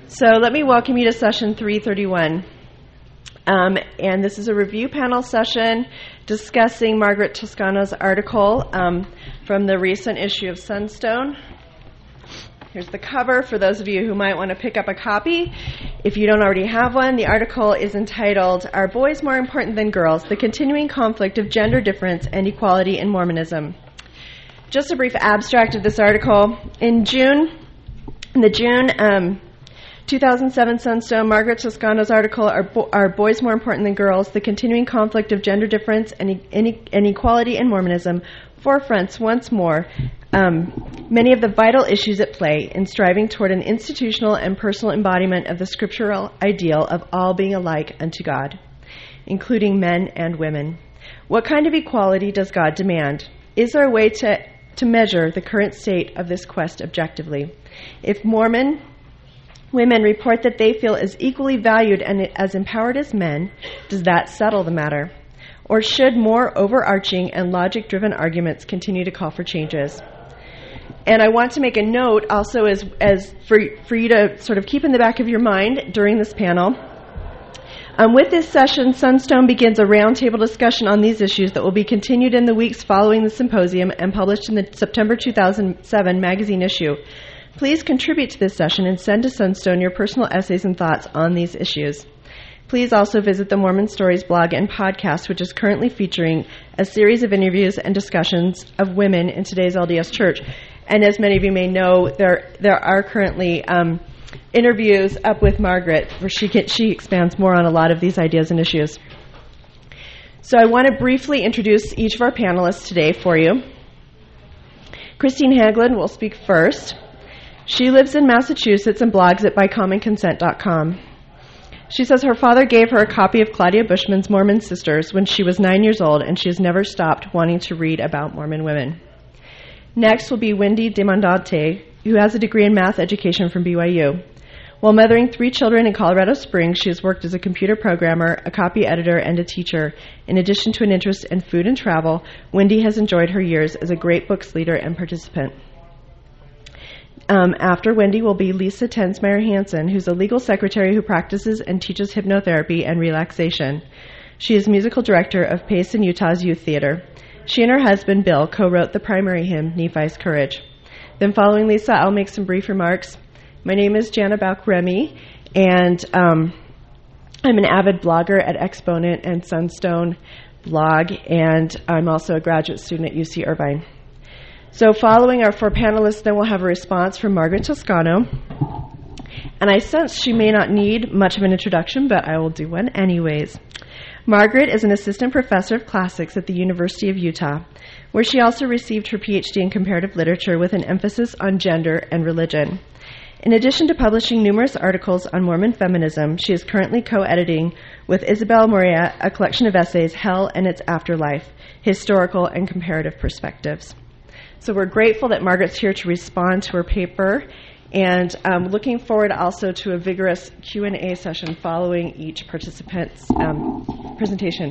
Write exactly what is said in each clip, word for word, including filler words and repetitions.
So let me welcome you to session three thirty-one. Um, and this is a review panel session discussing Margaret Toscano's article um, from the recent issue of Sunstone. Here's the cover for those of you who might want to pick up a copy. If you don't already have one, the article is entitled, "Are Boys More Important Than Girls? The Continuing Conflict of Gender Difference and Equality in Mormonism." Just a brief abstract of this article. In June, in the June um, two thousand seven Sunstone, Margaret Toscano's article, Are, Bo- Are Boys More Important Than Girls? The Continuing Conflict of Gender Difference and, e- and Equality in Mormonism, forefronts once more um, many of the vital issues at play in striving toward an institutional and personal embodiment of the scriptural ideal of all being alike unto God, including men and women. What kind of equality does God demand? Is there a way to, to measure the current state of this quest objectively? If Mormon women report that they feel as equally valued and as empowered as men, does that settle the matter? Or should more overarching and logic-driven arguments continue to call for changes? And I want to make a note also as, as for, for you to sort of keep in the back of your mind during this panel. Um, with this session, Sunstone begins a roundtable discussion on these issues that will be continued in the weeks following the symposium and published in the September two thousand seven magazine issue. Please contribute to this session and send to Sunstone your personal essays and thoughts on these issues. Please also visit the Mormon Stories blog and podcast, which is currently featuring a series of interviews and discussions of women in today's L D S Church. And as many of you may know, there there are currently um, interviews up with Margaret where she get, she expands more on a lot of these ideas and issues. So I want to briefly introduce each of our panelists today for you. Christine Hagelin will speak first. She lives in Massachusetts and blogs at by common consent dot com. She says her father gave her a copy of Claudia Bushman's Mormon Sisters when she was nine years old, and she has never stopped wanting to read about Mormon women. Next will be Wendy Demandante, who has a degree in math education from B Y U. While mothering three children in Colorado Springs, she has worked as a computer programmer, a copy editor, and a teacher. In addition to an interest in food and travel, Wendy has enjoyed her years as a great books leader and participant. Um, after Wendy will be Lisa Tensmeyer Hansen, who's a legal secretary who practices and teaches hypnotherapy and relaxation. She is musical director of Payson, Utah's Youth Theater. She and her husband, Bill, co-wrote the primary hymn, Nephi's Courage. Then following Lisa, I'll make some brief remarks. My name is Jana Balk-Remy, and um, I'm an avid blogger at Exponent and Sunstone blog, and I'm also a graduate student at U C Irvine. So following our four panelists, then we'll have a response from Margaret Toscano. And I sense she may not need much of an introduction, but I will do one anyways. Margaret is an assistant professor of classics at the University of Utah, where she also received her P H D in comparative literature with an emphasis on gender and religion. In addition to publishing numerous articles on Mormon feminism, she is currently co-editing with Isabel Morea a collection of essays, Hell and Its Afterlife, Historical and Comparative Perspectives. So we're grateful that Margaret's here to respond to her paper, and um, looking forward also to a vigorous Q and A session following each participant's um, presentation.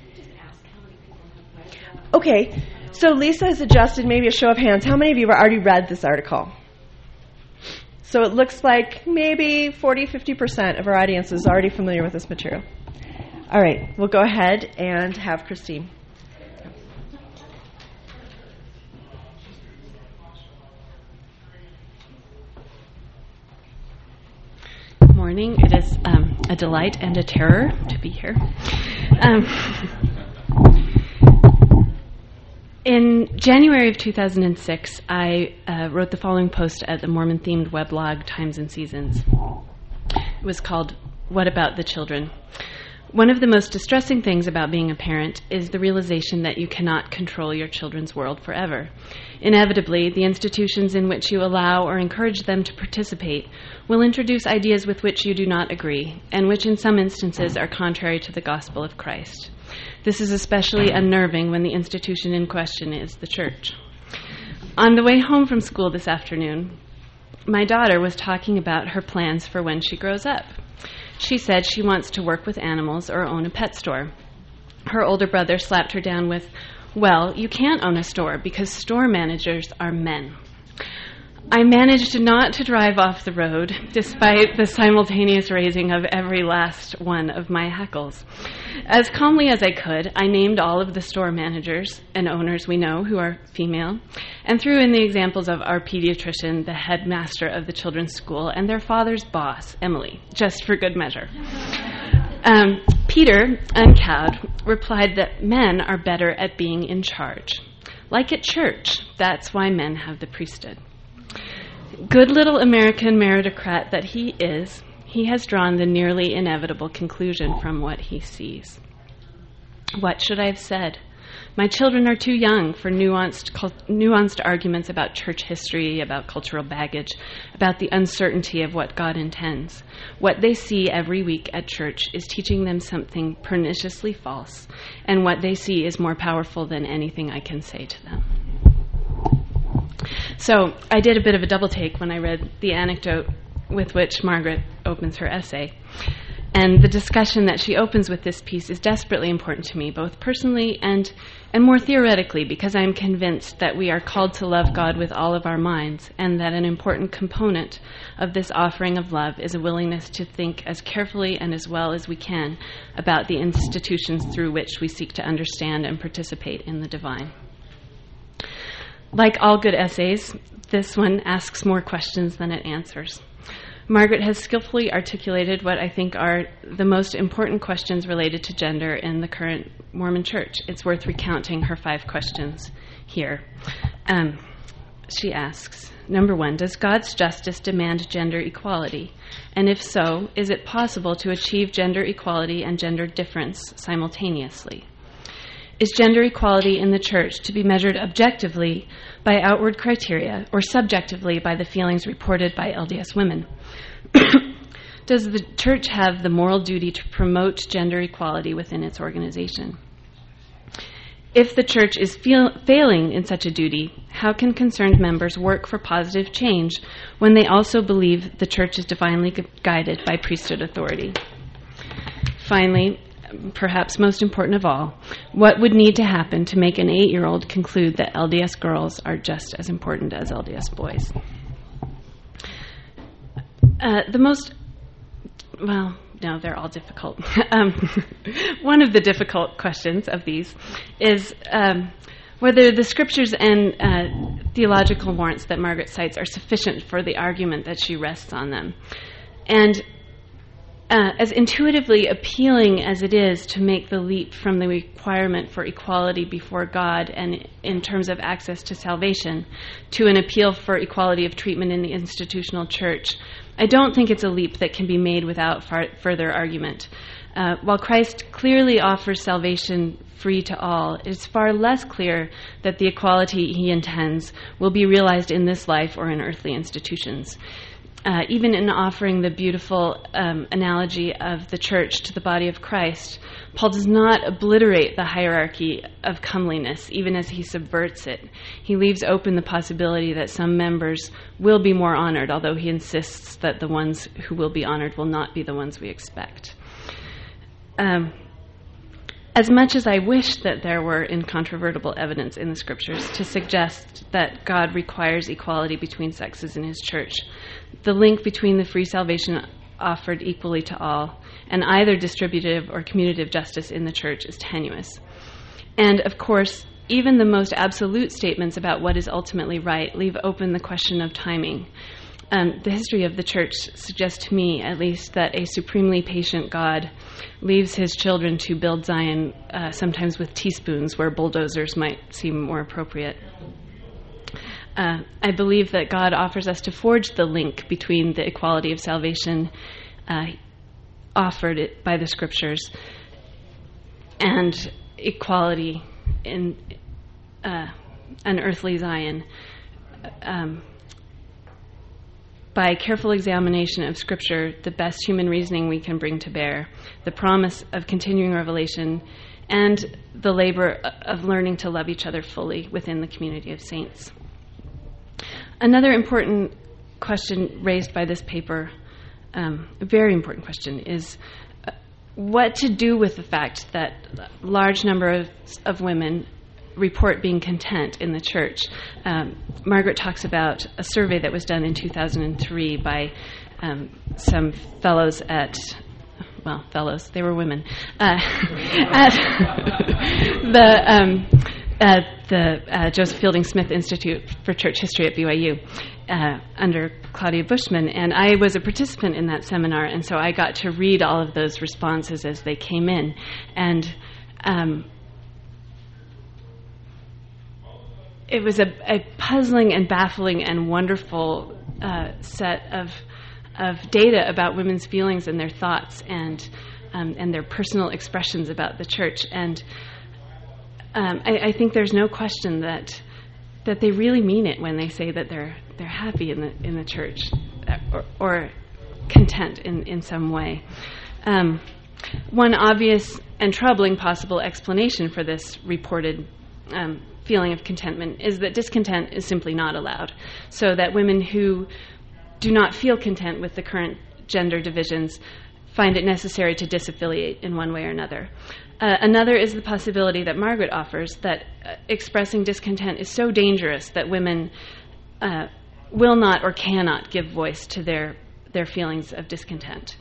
Okay, so Lisa has suggested maybe a show of hands. How many of you have already read this article? So it looks like maybe forty, fifty percent of our audience is already familiar with this material. All right, we'll go ahead and have Christine. Morning. It is um, a delight and a terror to be here. Um, in January of two thousand six, I uh, wrote the following post at the Mormon-themed weblog Times and Seasons. It was called, "What About the Children?" One of the most distressing things about being a parent is the realization that you cannot control your children's world forever. Inevitably, the institutions in which you allow or encourage them to participate will introduce ideas with which you do not agree, and which in some instances are contrary to the gospel of Christ. This is especially unnerving when the institution in question is the church. On the way home from school this afternoon, my daughter was talking about her plans for when she grows up. She said she wants to work with animals or own a pet store. Her older brother slapped her down with, "Well, you can't own a store because store managers are men." I managed not to drive off the road, despite the simultaneous raising of every last one of my hackles. As calmly as I could, I named all of the store managers and owners we know who are female, and threw in the examples of our pediatrician, the headmaster of the children's school, and their father's boss, Emily, just for good measure. Um, Peter, uncowed, replied that men are better at being in charge. Like at church, that's why men have the priesthood. Good little American meritocrat that he is, he has drawn the nearly inevitable conclusion from what he sees. What should I have said? My children are too young for nuanced, nuanced arguments about church history, about cultural baggage, about the uncertainty of what God intends. What they see every week at church is teaching them something perniciously false, and what they see is more powerful than anything I can say to them. So I did a bit of a double take when I read the anecdote with which Margaret opens her essay. And the discussion that she opens with this piece is desperately important to me, both personally and, and more theoretically, because I am convinced that we are called to love God with all of our minds, and that an important component of this offering of love is a willingness to think as carefully and as well as we can about the institutions through which we seek to understand and participate in the divine. Like all good essays, this one asks more questions than it answers. Margaret has skillfully articulated what I think are the most important questions related to gender in the current Mormon Church. It's worth recounting her five questions here. Um, she asks, number one, does God's justice demand gender equality? And if so, is it possible to achieve gender equality and gender difference simultaneously? Is gender equality in the church to be measured objectively by outward criteria or subjectively by the feelings reported by L D S women? Does the church have the moral duty to promote gender equality within its organization? If the church is feel, failing in such a duty, how can concerned members work for positive change when they also believe the church is divinely gu- guided by priesthood authority? Finally, perhaps most important of all, what would need to happen to make an eight-year-old conclude that L D S girls are just as important as L D S boys? Uh, the most, well, no, they're all difficult. um, one of the difficult questions of these is um, whether the scriptures and uh, theological warrants that Margaret cites are sufficient for the argument that she rests on them. And Uh, as intuitively appealing as it is to make the leap from the requirement for equality before God and in terms of access to salvation to an appeal for equality of treatment in the institutional church, I don't think it's a leap that can be made without far- further argument. Uh, while Christ clearly offers salvation free to all, it's far less clear that the equality he intends will be realized in this life or in earthly institutions. Uh, even in offering the beautiful um, analogy of the church to the body of Christ, Paul does not obliterate the hierarchy of comeliness, even as he subverts it. He leaves open the possibility that some members will be more honored, although he insists that the ones who will be honored will not be the ones we expect. Um, As much as I wish that there were incontrovertible evidence in the scriptures to suggest that God requires equality between sexes in his church, the link between the free salvation offered equally to all and either distributive or commutative justice in the church is tenuous. And of course, even the most absolute statements about what is ultimately right leave open the question of timing. Um, the history of the church suggests to me, at least, that a supremely patient God leaves his children to build Zion, uh, sometimes with teaspoons where bulldozers might seem more appropriate. Uh, I believe that God offers us to forge the link between the equality of salvation uh, offered it by the scriptures and equality in uh, an earthly Zion. Um, By careful examination of Scripture, the best human reasoning we can bring to bear, the promise of continuing revelation, and the labor of learning to love each other fully within the community of saints. Another important question raised by this paper, um, a very important question, is uh, what to do with the fact that a large number of, of women report being content in the church. Um, Margaret talks about a survey that was done in two thousand three by um, some fellows at, well, fellows, they were women, uh, at the um, at the uh, Joseph Fielding Smith Institute for Church History at B Y U uh, under Claudia Bushman, and I was a participant in that seminar, and so I got to read all of those responses as they came in, and um, it was a, a puzzling and baffling and wonderful uh, set of of data about women's feelings and their thoughts and um, and their personal expressions about the church. And um, I, I think there's no question that that they really mean it when they say that they're they're happy in the in the church or, or content in, in some way. Um, one obvious and troubling possible explanation for this reported um, feeling of contentment is that discontent is simply not allowed, so that women who do not feel content with the current gender divisions find it necessary to disaffiliate in one way or another. Uh, another is the possibility that Margaret offers that uh, expressing discontent is so dangerous that women uh, will not or cannot give voice to their, their feelings of discontent.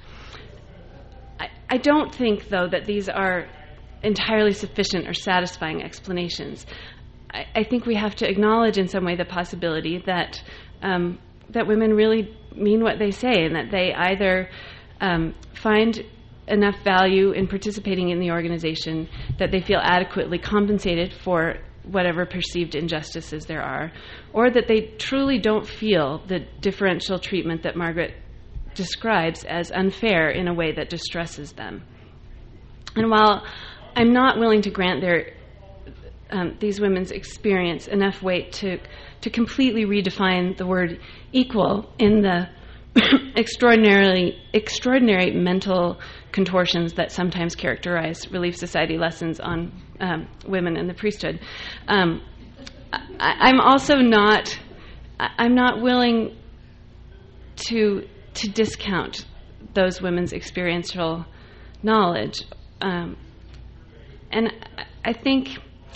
I, I don't think, though, that these are entirely sufficient or satisfying explanations. I, I think we have to acknowledge in some way the possibility that um, that women really mean what they say, and that they either um, find enough value in participating in the organization that they feel adequately compensated for whatever perceived injustices there are, or that they truly don't feel the differential treatment that Margaret describes as unfair in a way that distresses them. And while I'm not willing to grant their um, these women's experience enough weight to to completely redefine the word equal in the extraordinarily extraordinary mental contortions that sometimes characterize Relief Society lessons on um, women and the priesthood, um, I, I'm also not I'm not willing to to discount those women's experiential knowledge, um, and I think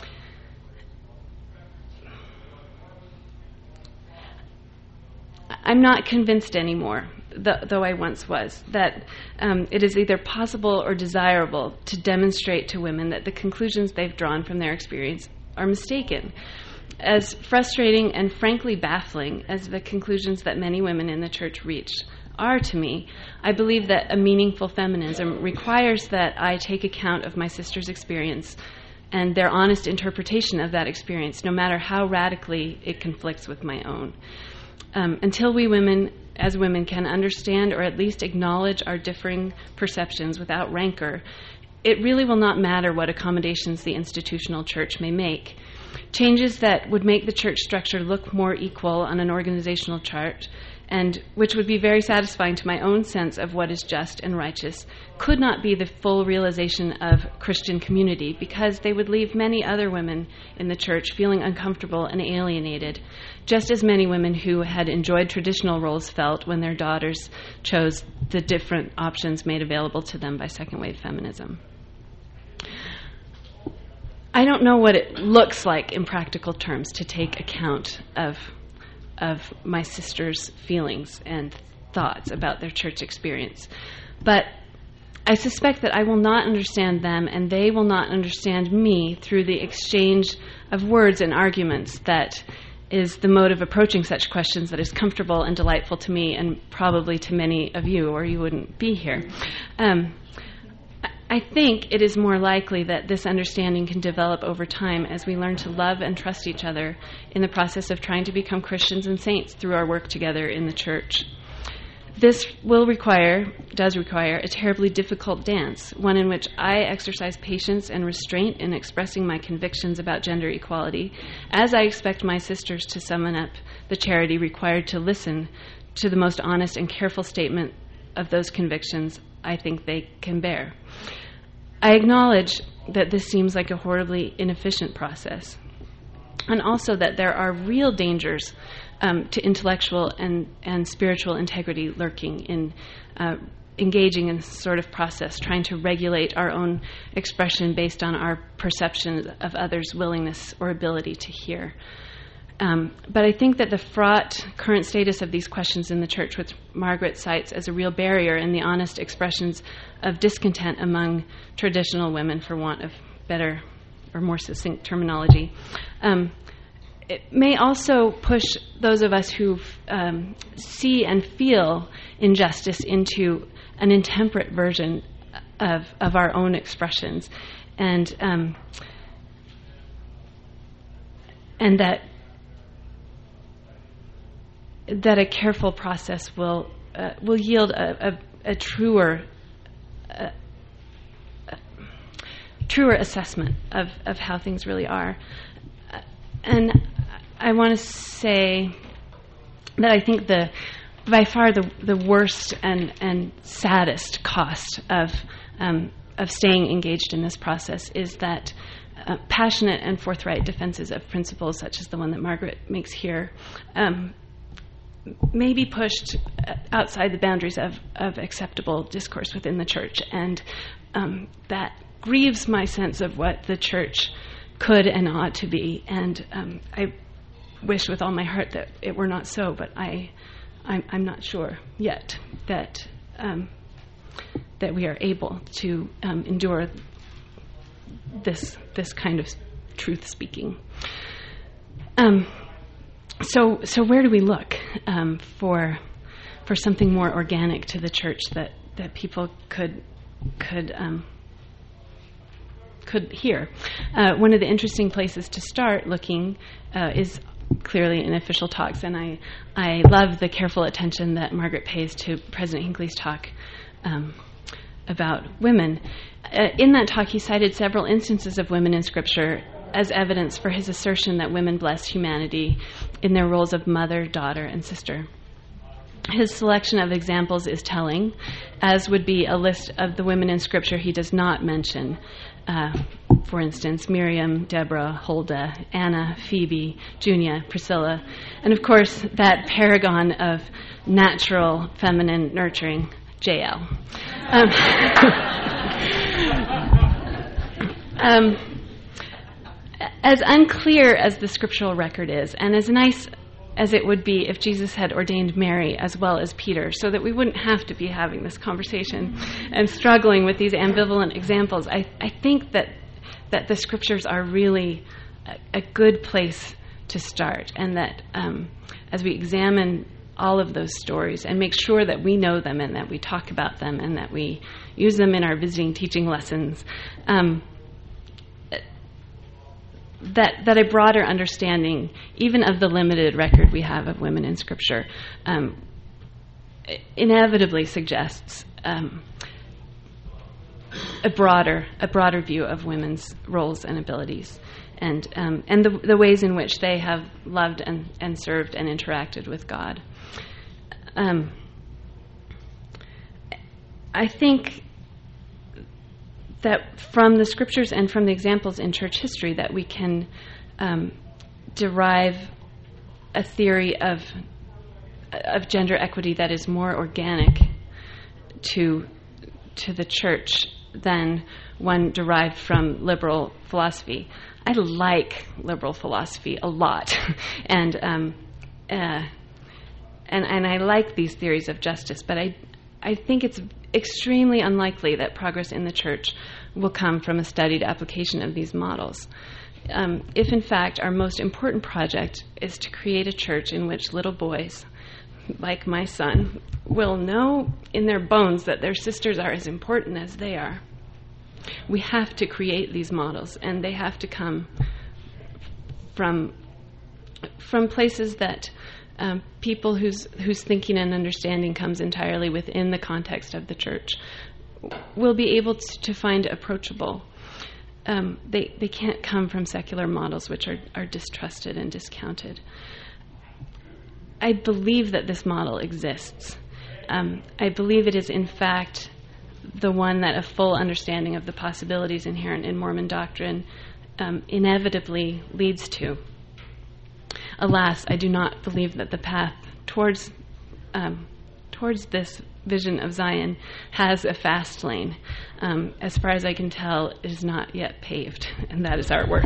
I'm not convinced anymore, th- though I once was, that um, it is either possible or desirable to demonstrate to women that the conclusions they've drawn from their experience are mistaken. As frustrating and frankly baffling as the conclusions that many women in the church reach are to me, I believe that a meaningful feminism requires that I take account of my sister's experience and their honest interpretation of that experience, no matter how radically it conflicts with my own. Um, until we women, as women, can understand or at least acknowledge our differing perceptions without rancor, it really will not matter what accommodations the institutional church may make. Changes that would make the church structure look more equal on an organizational chart, and which would be very satisfying to my own sense of what is just and righteous, could not be the full realization of Christian community, because they would leave many other women in the church feeling uncomfortable and alienated, just as many women who had enjoyed traditional roles felt when their daughters chose the different options made available to them by second-wave feminism. I don't know what it looks like in practical terms to take account of of my sister's feelings and thoughts about their church experience. But I suspect that I will not understand them, and they will not understand me through the exchange of words and arguments that is the mode of approaching such questions that is comfortable and delightful to me, and probably to many of you, or you wouldn't be here. Um, I think it is more likely that this understanding can develop over time as we learn to love and trust each other in the process of trying to become Christians and saints through our work together in the church. This will require, does require, a terribly difficult dance, one in which I exercise patience and restraint in expressing my convictions about gender equality, as I expect my sisters to summon up the charity required to listen to the most honest and careful statement of those convictions I think they can bear. I acknowledge that this seems like a horribly inefficient process, and also that there are real dangers um, to intellectual and, and spiritual integrity lurking in uh, engaging in this sort of process, trying to regulate our own expression based on our perception of others' willingness or ability to hear. Um, but I think that the fraught current status of these questions in the church, which Margaret cites as a real barrier in the honest expressions of discontent among traditional women, for want of better or more succinct terminology, um, it may also push those of us who um, see and feel injustice into an intemperate version of of our own expressions, and um, and that that a careful process will uh, will yield a, a, a truer a, a truer assessment of, of how things really are. Uh, and I want to say that I think the by far the the worst and, and saddest cost of um, of staying engaged in this process is that uh, passionate and forthright defenses of principles, such as the one that Margaret makes here, um, may be pushed outside the boundaries of, of acceptable discourse within the church, and um, that grieves my sense of what the church could and ought to be. And um, I wish with all my heart that it were not so, but I, I'm, I'm not sure yet that um, that we are able to um, endure this this kind of truth speaking. Um, so so where do we look um, for for something more organic to the church that, that people could could um, could hear? Uh, one of the interesting places to start looking uh, is clearly in official talks, and I I love the careful attention that Margaret pays to President Hinckley's talk um, about women. Uh, in that talk, he cited several instances of women in Scripture as evidence for his assertion that women bless humanity in their roles of mother, daughter, and sister. His selection of examples is telling, as would be a list of the women in Scripture he does not mention. Uh, for instance, Miriam, Deborah, Huldah, Anna, Phoebe, Junia, Priscilla, and of course that paragon of natural feminine nurturing, Jael. Um, um, as unclear as the scriptural record is, and as nice as it would be if Jesus had ordained Mary as well as Peter, so that we wouldn't have to be having this conversation and struggling with these ambivalent examples, I, I think that that the scriptures are really a, a good place to start, and that um, as we examine all of those stories and make sure that we know them and that we talk about them and that we use them in our visiting teaching lessons, um, that that a broader understanding, even of the limited record we have of women in Scripture, um, inevitably suggests um, a broader a broader view of women's roles and abilities, and um, and the the ways in which they have loved and, and served and interacted with God. Um, I think that from the scriptures and from the examples in church history that we can um, derive a theory of of gender equity that is more organic to to the church than one derived from liberal philosophy. I like liberal philosophy a lot, and um, uh, and and I like these theories of justice, but I I think it's extremely unlikely that progress in the church will come from a studied application of these models. Um, if, in fact, our most important project is to create a church in which little boys, like my son, will know in their bones that their sisters are as important as they are, we have to create these models, and they have to come from from places that Um, people whose whose thinking and understanding comes entirely within the context of the church will be able to, to find approachable. Um, they they can't come from secular models which are, are distrusted and discounted. I believe that this model exists. Um, I believe it is in fact the one that a full understanding of the possibilities inherent in Mormon doctrine um, inevitably leads to. Alas, I do not believe that the path towards um, towards this vision of Zion has a fast lane. Um, as far as I can tell, it is not yet paved, and that is our work.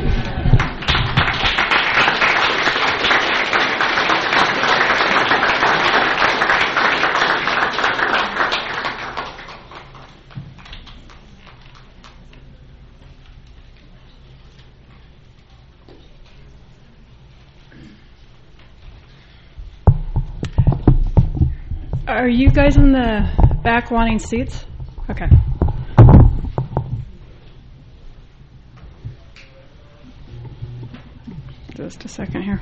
Are you guys in the back wanting seats? Okay. Just a second here.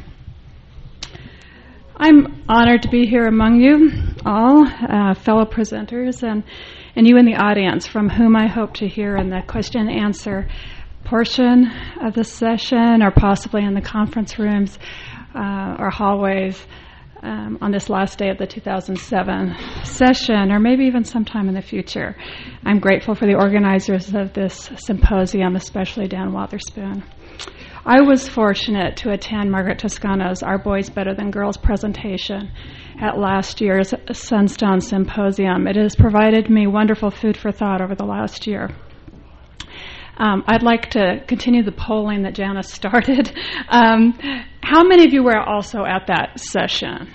I'm honored to be here among you all, uh, fellow presenters, and, and you in the audience, from whom I hope to hear in the question and answer portion of the session, or possibly in the conference rooms uh, or hallways Um, on this last day of the two thousand seven session, or maybe even sometime in the future. I'm grateful for the organizers of this symposium, especially Dan Wotherspoon. I was fortunate to attend Margaret Toscano's Our Boys Better Than Girls presentation at last year's Sunstone Symposium. It has provided me wonderful food for thought over the last year. Um, I'd like to continue the polling that Janice started. Um, how many of you were also at that session?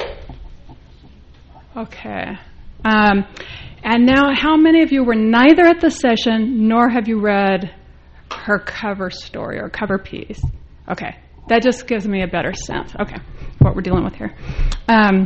Okay. Um, and now, how many of you were neither at the session nor have you read her cover story or cover piece? Okay. That just gives me a better sense. Okay. What we're dealing with here. Um,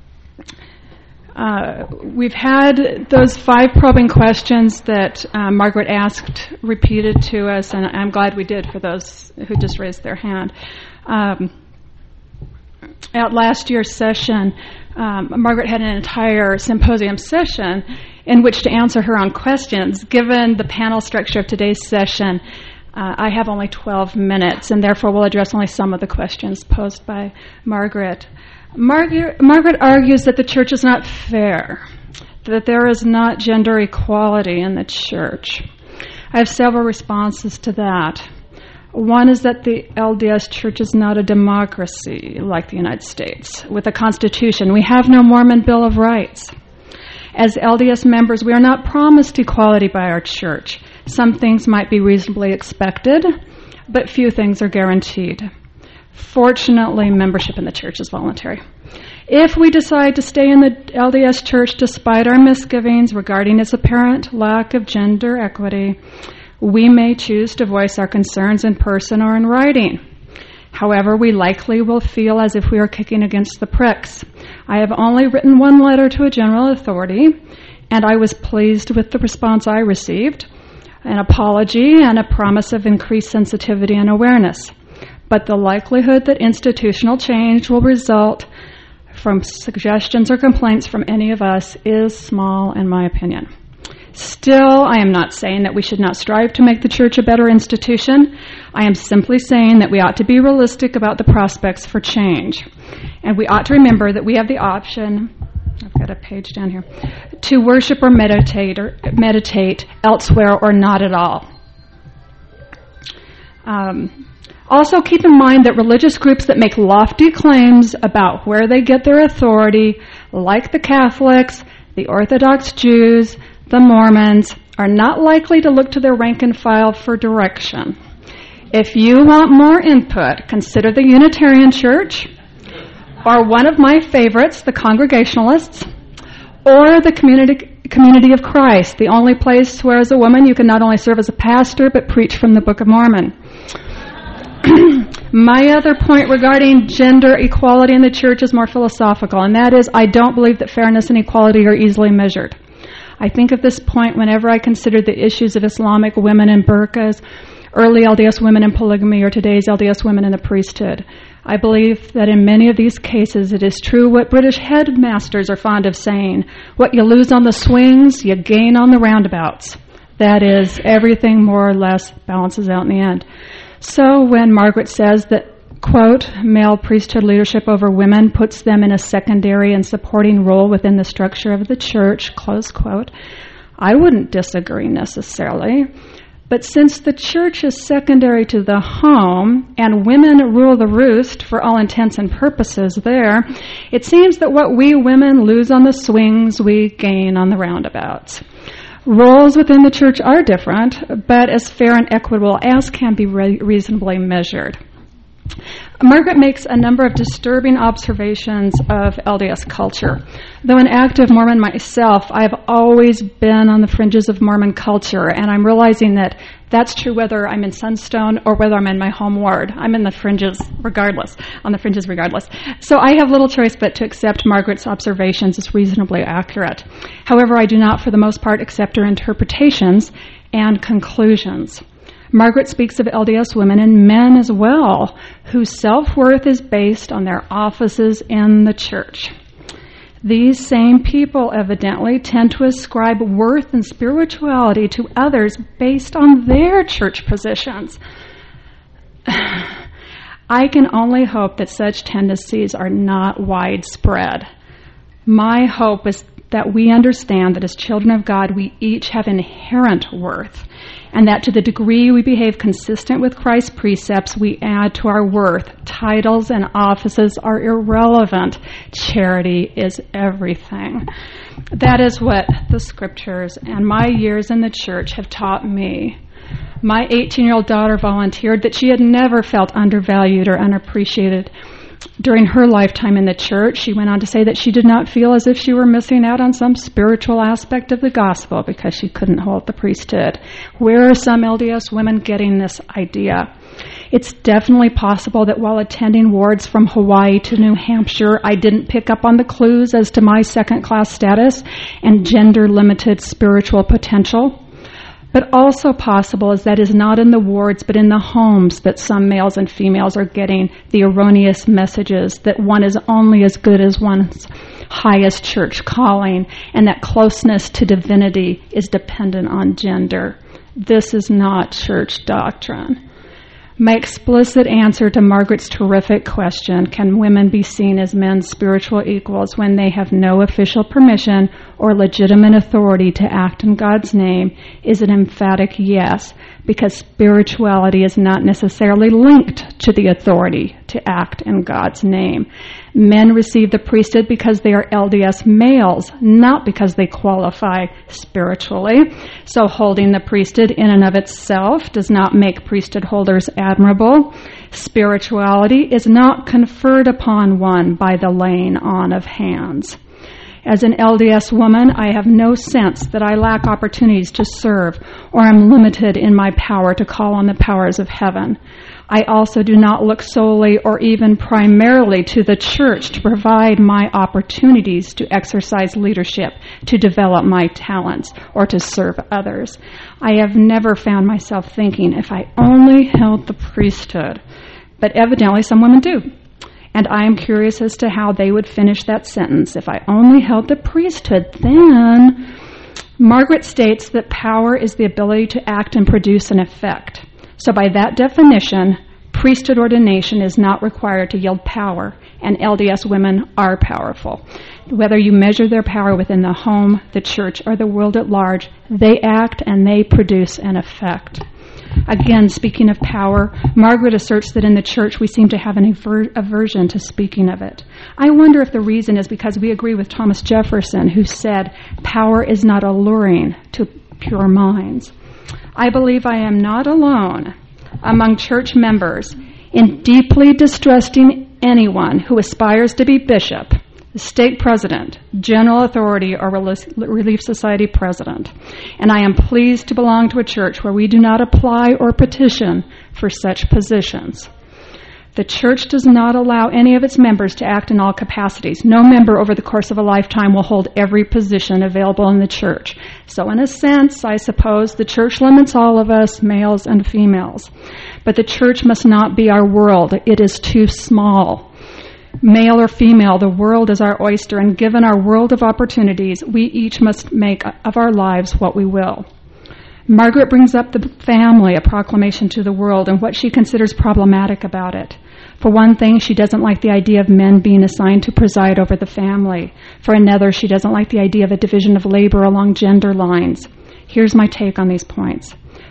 Uh, we've had those five probing questions that uh, Margaret asked repeated to us, and I'm glad we did for those who just raised their hand. Um, at last year's session, um, Margaret had an entire symposium session in which to answer her own questions. Given the panel structure of today's session, uh, I have only twelve minutes, and therefore will address only some of the questions posed by Margaret. Margaret, Margaret argues that the church is not fair, that there is not gender equality in the church. I have several responses to that. One is that the L D S Church is not a democracy like the United States, with a constitution. We have no Mormon Bill of Rights. As L D S members, we are not promised equality by our church. Some things might be reasonably expected, but few things are guaranteed. Fortunately, membership in the church is voluntary. If we decide to stay in the L D S Church despite our misgivings regarding its apparent lack of gender equity, we may choose to voice our concerns in person or in writing. However, we likely will feel as if we are kicking against the pricks. I have only written one letter to a general authority, and I was pleased with the response I received, an apology and a promise of increased sensitivity and awareness. But the likelihood that institutional change will result from suggestions or complaints from any of us is small, in my opinion. Still, I am not saying that we should not strive to make the church a better institution. I am simply saying that we ought to be realistic about the prospects for change. And we ought to remember that we have the option, I've got a page down here, to worship or meditate or meditate elsewhere or not at all. Um, Also, keep in mind that religious groups that make lofty claims about where they get their authority, like the Catholics, the Orthodox Jews, the Mormons, are not likely to look to their rank and file for direction. If you want more input, consider the Unitarian Church, or one of my favorites, the Congregationalists, or the Community Community of Christ, the only place where as a woman you can not only serve as a pastor, but preach from the Book of Mormon. My other point regarding gender equality in the church is more philosophical, and that is I don't believe that fairness and equality are easily measured. I think of this point whenever I consider the issues of Islamic women in burqas, early L D S women in polygamy, or today's L D S women in the priesthood. I believe that in many of these cases it is true what British headmasters are fond of saying, what you lose on the swings, you gain on the roundabouts. That is, everything more or less balances out in the end. So when Margaret says that, quote, male priesthood leadership over women puts them in a secondary and supporting role within the structure of the church, close quote, I wouldn't disagree necessarily. But since the church is secondary to the home and women rule the roost for all intents and purposes there, it seems that what we women lose on the swings, we gain on the roundabouts. Roles within the church are different, but as fair and equitable as can be re- reasonably measured. Margaret makes a number of disturbing observations of L D S culture. Though an active Mormon myself, I've always been on the fringes of Mormon culture, and I'm realizing that that's true whether I'm in Sunstone or whether I'm in my home ward. I'm in the fringes regardless, on the fringes regardless. So I have little choice but to accept Margaret's observations as reasonably accurate. However, I do not, for the most part, accept her interpretations and conclusions. Margaret speaks of L D S women and men as well, whose self-worth is based on their offices in the church. These same people evidently tend to ascribe worth and spirituality to others based on their church positions. I can only hope that such tendencies are not widespread. My hope is that we understand that as children of God, we each have inherent worth, and that to the degree we behave consistent with Christ's precepts, we add to our worth. Titles and offices are irrelevant. Charity is everything. That is what the scriptures and my years in the church have taught me. My eighteen-year-old daughter volunteered that she had never felt undervalued or unappreciated during her lifetime in the church. She went on to say that she did not feel as if she were missing out on some spiritual aspect of the gospel because she couldn't hold the priesthood. Where are some L D S women getting this idea? It's definitely possible that while attending wards from Hawaii to New Hampshire, I didn't pick up on the clues as to my second-class status and gender-limited spiritual potential. But also possible is that is not in the wards, but in the homes that some males and females are getting the erroneous messages that one is only as good as one's highest church calling, and that closeness to divinity is dependent on gender. This is not church doctrine. My explicit answer to Margaret's terrific question, can women be seen as men's spiritual equals when they have no official permission or legitimate authority to act in God's name, is an emphatic yes, because spirituality is not necessarily linked to the authority to act in God's name. Men receive the priesthood because they are L D S males, not because they qualify spiritually. So holding the priesthood in and of itself does not make priesthood holders admirable. Spirituality is not conferred upon one by the laying on of hands. As an L D S woman, I have no sense that I lack opportunities to serve or am limited in my power to call on the powers of heaven. I also do not look solely or even primarily to the church to provide my opportunities to exercise leadership, to develop my talents, or to serve others. I have never found myself thinking, if I only held the priesthood. But evidently some women do. And I am curious as to how they would finish that sentence. If I only held the priesthood, then... Margaret states that power is the ability to act and produce an effect. So by that definition, priesthood ordination is not required to yield power, and L D S women are powerful. Whether you measure their power within the home, the church, or the world at large, they act and they produce an effect. Again, speaking of power, Margaret asserts that in the church we seem to have an aver- aversion to speaking of it. I wonder if the reason is because we agree with Thomas Jefferson, who said, power is not alluring to pure minds. I believe I am not alone among church members in deeply distrusting anyone who aspires to be bishop, stake president, general authority, or Relief Society president. And I am pleased to belong to a church where we do not apply or petition for such positions. The church does not allow any of its members to act in all capacities. No member over the course of a lifetime will hold every position available in the church. So in a sense, I suppose, the church limits all of us, males and females. But the church must not be our world. It is too small. Male or female, the world is our oyster, and given our world of opportunities, we each must make of our lives what we will. Margaret brings up the family, a proclamation to the world, and what she considers problematic about it. For one thing, she doesn't like the idea of men being assigned to preside over the family. For another, she doesn't like the idea of a division of labor along gender lines. Here's my take on these points.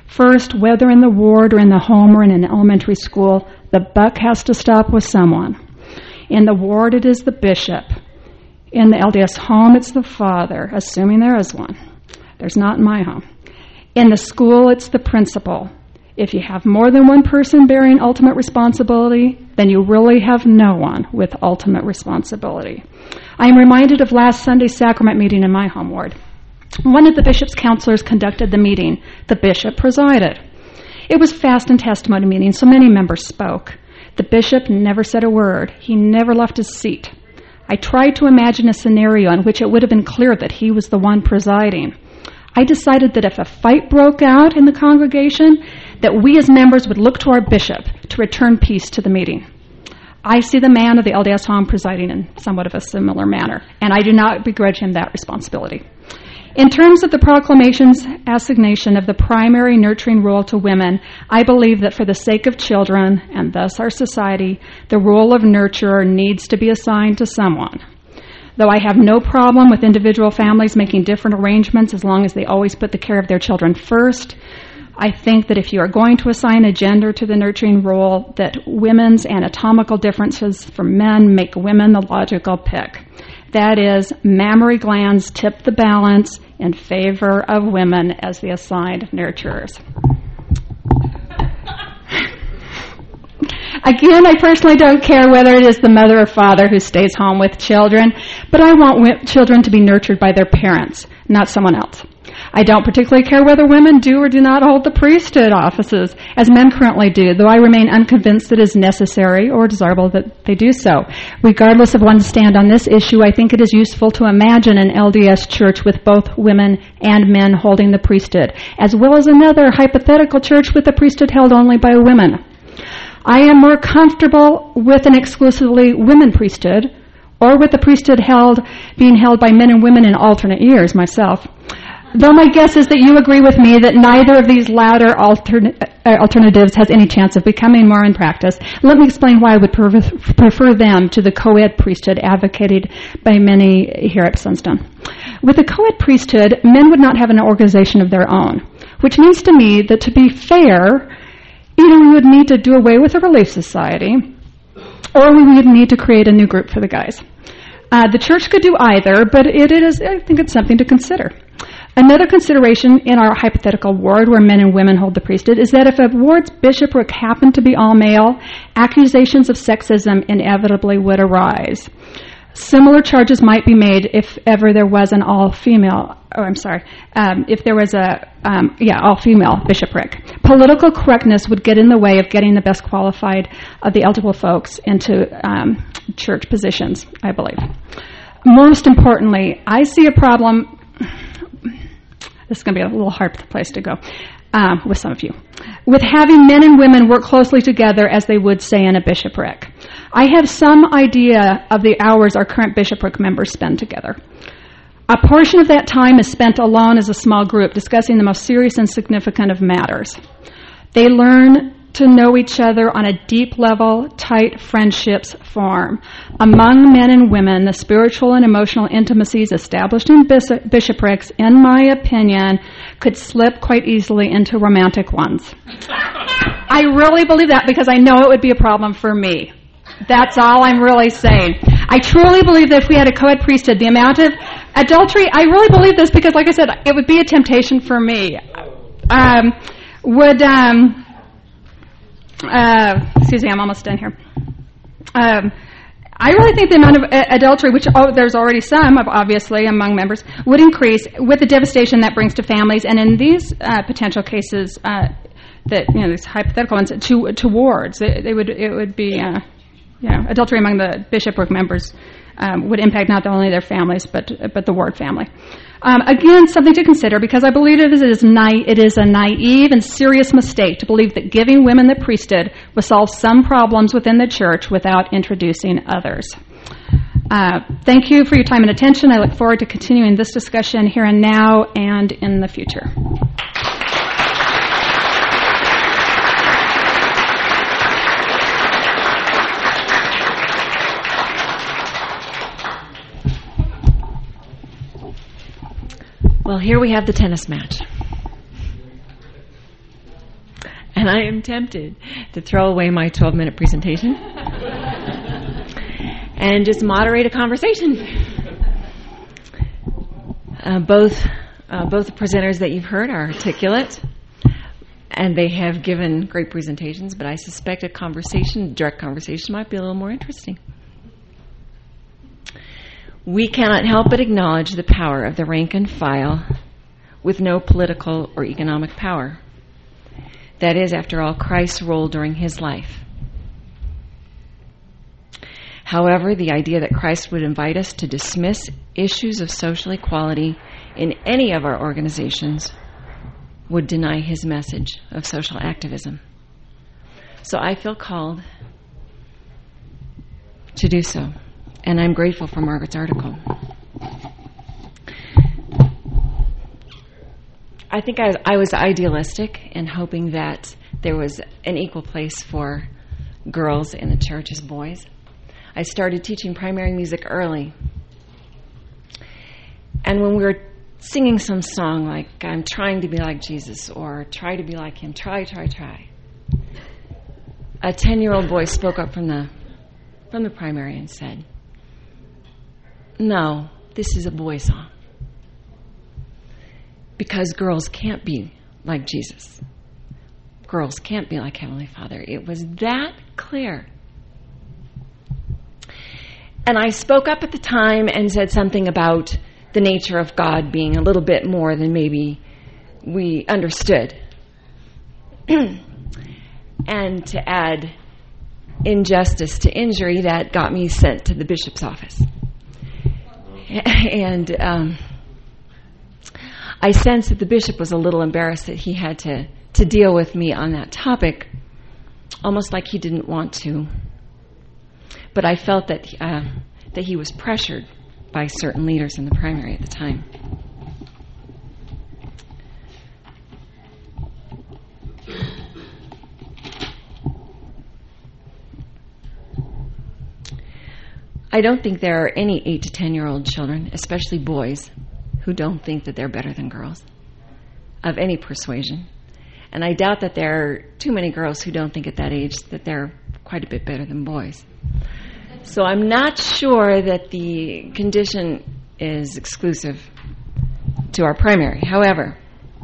First, whether in the ward or in the home or in an elementary school, the buck has to stop with someone. In the ward, it is the bishop. In the L D S home, it's the father, assuming there is one. There's not in my home. In the school, it's the principal. If you have more than one person bearing ultimate responsibility, then you really have no one with ultimate responsibility. I am reminded of last Sunday's sacrament meeting in my home ward. One of the bishop's counselors conducted the meeting. The bishop presided. It was fast and testimony meeting, so many members spoke. The bishop never said a word. He never left his seat. I tried to imagine a scenario in which it would have been clear that he was the one presiding. I decided that if a fight broke out in the congregation, that we as members would look to our bishop to return peace to the meeting. I see the man of the L D S home presiding in somewhat of a similar manner, and I do not begrudge him that responsibility. In terms of the proclamation's assignation of the primary nurturing role to women, I believe that for the sake of children, and thus our society, the role of nurturer needs to be assigned to someone. Though I have no problem with individual families making different arrangements as long as they always put the care of their children first, I think that if you are going to assign a gender to the nurturing role, that women's anatomical differences from men make women the logical pick. That is, mammary glands tip the balance in favor of women as the assigned nurturers. Again, I personally don't care whether it is the mother or father who stays home with children, but I want w- children to be nurtured by their parents, not someone else. I don't particularly care whether women do or do not hold the priesthood offices, as men currently do, though I remain unconvinced that it is necessary or desirable that they do so. Regardless of one's stand on this issue, I think it is useful to imagine an L D S church with both women and men holding the priesthood, as well as another hypothetical church with the priesthood held only by women. I am more comfortable with an exclusively women priesthood, or with the priesthood held being held by men and women in alternate years myself. Though my guess is that you agree with me that neither of these latter altern- uh, alternatives has any chance of becoming more in practice, let me explain why I would per- prefer them to the co-ed priesthood advocated by many here at Sunstone. With the co-ed priesthood, men would not have an organization of their own, which means to me that to be fair, either we would need to do away with a relief society, or we would need to create a new group for the guys. Uh, the church could do either, but it is, I think it's something to consider. Another consideration in our hypothetical ward where men and women hold the priesthood is that if a ward's bishopric happened to be all male, accusations of sexism inevitably would arise. Similar charges might be made if ever there was an all-female, oh, I'm sorry, um, if there was a, um, yeah, all-female bishopric. Political correctness would get in the way of getting the best qualified of the eligible folks into um, church positions, I believe. Most importantly, I see a problem. This is going to be a little hard place to go um, with some of you. With having men and women work closely together as they would, say, in a bishopric. I have some idea of the hours our current bishopric members spend together. A portion of that time is spent alone as a small group discussing the most serious and significant of matters. They learn to know each other on a deep level, tight friendships form. Among men and women, the spiritual and emotional intimacies established in bishoprics, in my opinion, could slip quite easily into romantic ones. I really believe that because I know it would be a problem for me. That's all I'm really saying. I truly believe that if we had a co-ed priesthood, the amount of adultery, I really believe this because, like I said, it would be a temptation for me. Um, would... Um, Uh, excuse me, I'm almost done here. Um, I really think the amount of uh, adultery, which oh, there's already some, obviously, among members, would increase with the devastation that brings to families, and in these uh, potential cases, uh, that you know, these hypothetical ones, to to wards, they, they would it would be, uh, you know, adultery among the bishopric members um, would impact not only their families but but the ward family. Um, again, something to consider because I believe it is, na- it is a naive and serious mistake to believe that giving women the priesthood will solve some problems within the church without introducing others. Uh, thank you for your time and attention. I look forward to continuing this discussion here and now and in the future. Well, here we have the tennis match. And I am tempted to throw away my twelve-minute presentation and just moderate a conversation. Uh, both, uh, both the presenters that you've heard are articulate, and they have given great presentations, but I suspect a conversation, direct conversation, might be a little more interesting. We cannot help but acknowledge the power of the rank and file with no political or economic power. That is, after all, Christ's role during his life. However, the idea that Christ would invite us to dismiss issues of social equality in any of our organizations would deny his message of social activism. So I feel called to do so, and I'm grateful for Margaret's article. I think I was, I was idealistic in hoping that there was an equal place for girls in the church as boys. I started teaching primary music early. And when we were singing some song like, I'm trying to be like Jesus, or try to be like him, try, try, try, a ten-year-old boy spoke up from the, from the primary and said, no, this is a boy song. Because girls can't be like Jesus. Girls can't be like Heavenly Father. It was that clear. And I spoke up at the time and said something about the nature of God being a little bit more than maybe we understood. And to add injustice to injury, that got me sent to the bishop's office. And um, I sensed that the bishop was a little embarrassed that he had to, to deal with me on that topic, almost like he didn't want to. But I felt that uh, that he was pressured by certain leaders in the primary at the time. I don't think there are any eight to ten-year-old children, especially boys, who don't think that they're better than girls, of any persuasion. And I doubt that there are too many girls who don't think at that age that they're quite a bit better than boys. So I'm not sure that the condition is exclusive to our primary. However,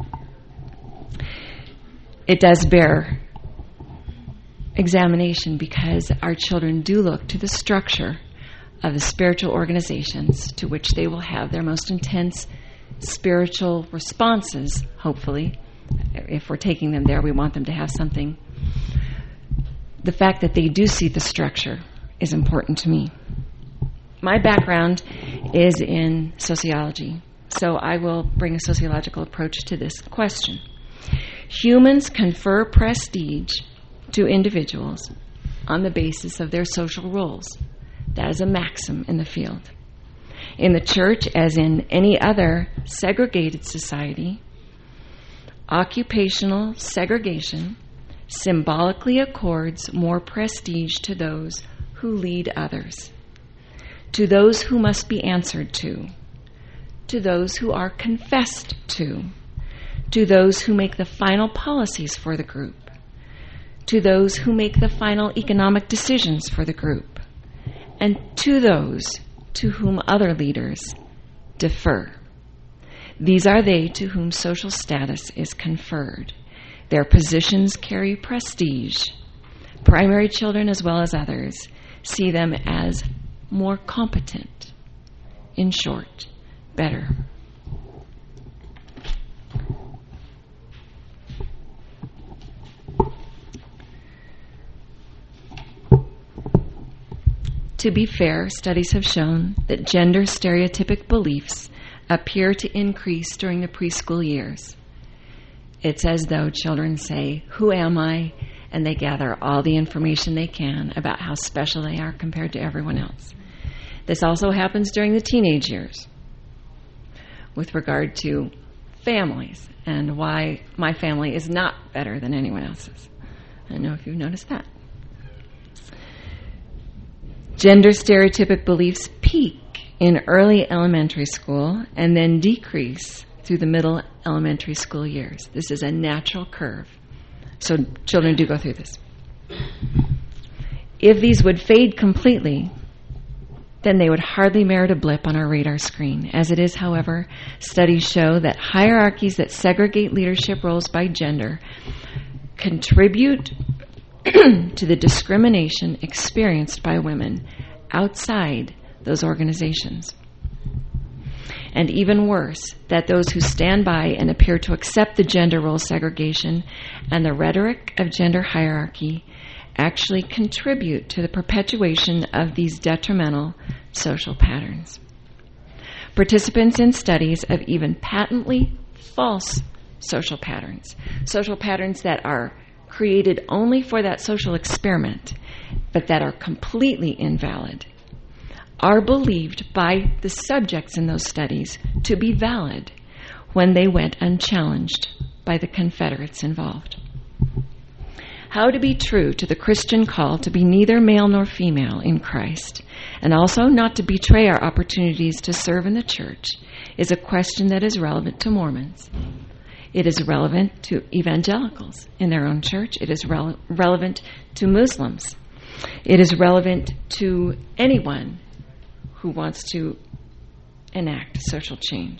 it does bear examination because our children do look to the structure of the spiritual organizations to which they will have their most intense spiritual responses, hopefully. If we're taking them there, we want them to have something. The fact that they do see the structure is important to me. My background is in sociology, so I will bring a sociological approach to this question. Humans confer prestige to individuals on the basis of their social roles. That is a maxim in the field. In the church, as in any other segregated society, occupational segregation symbolically accords more prestige to those who lead others, to those who must be answered to, to those who are confessed to, to those who make the final policies for the group, to those who make the final economic decisions for the group, and to those to whom other leaders defer. These are they to whom social status is conferred. Their positions carry prestige. Primary children, as well as others, see them as more competent. In short, better. To be fair, studies have shown that gender stereotypic beliefs appear to increase during the preschool years. It's as though children say, "Who am I?" and they gather all the information they can about how special they are compared to everyone else. This also happens during the teenage years with regard to families and why my family is not better than anyone else's. I don't know if you've noticed that. Gender stereotypic beliefs peak in early elementary school and then decrease through the middle elementary school years. This is a natural curve So children do go through this. If these would fade completely, then they would hardly merit a blip on our radar screen. As it is, however, studies show that hierarchies that segregate leadership roles by gender contribute to the discrimination experienced by women outside those organizations. And even worse, that those who stand by and appear to accept the gender role segregation and the rhetoric of gender hierarchy actually contribute to the perpetuation of these detrimental social patterns. Participants in studies of even patently false social patterns, social patterns that are created only for that social experiment, but that are completely invalid, are believed by the subjects in those studies to be valid when they went unchallenged by the Confederates involved. How to be true to the Christian call to be neither male nor female in Christ, and also not to betray our opportunities to serve in the church, is a question that is relevant to Mormons. It is relevant to evangelicals in their own church. It is rele- relevant to Muslims. It is relevant to anyone who wants to enact social change.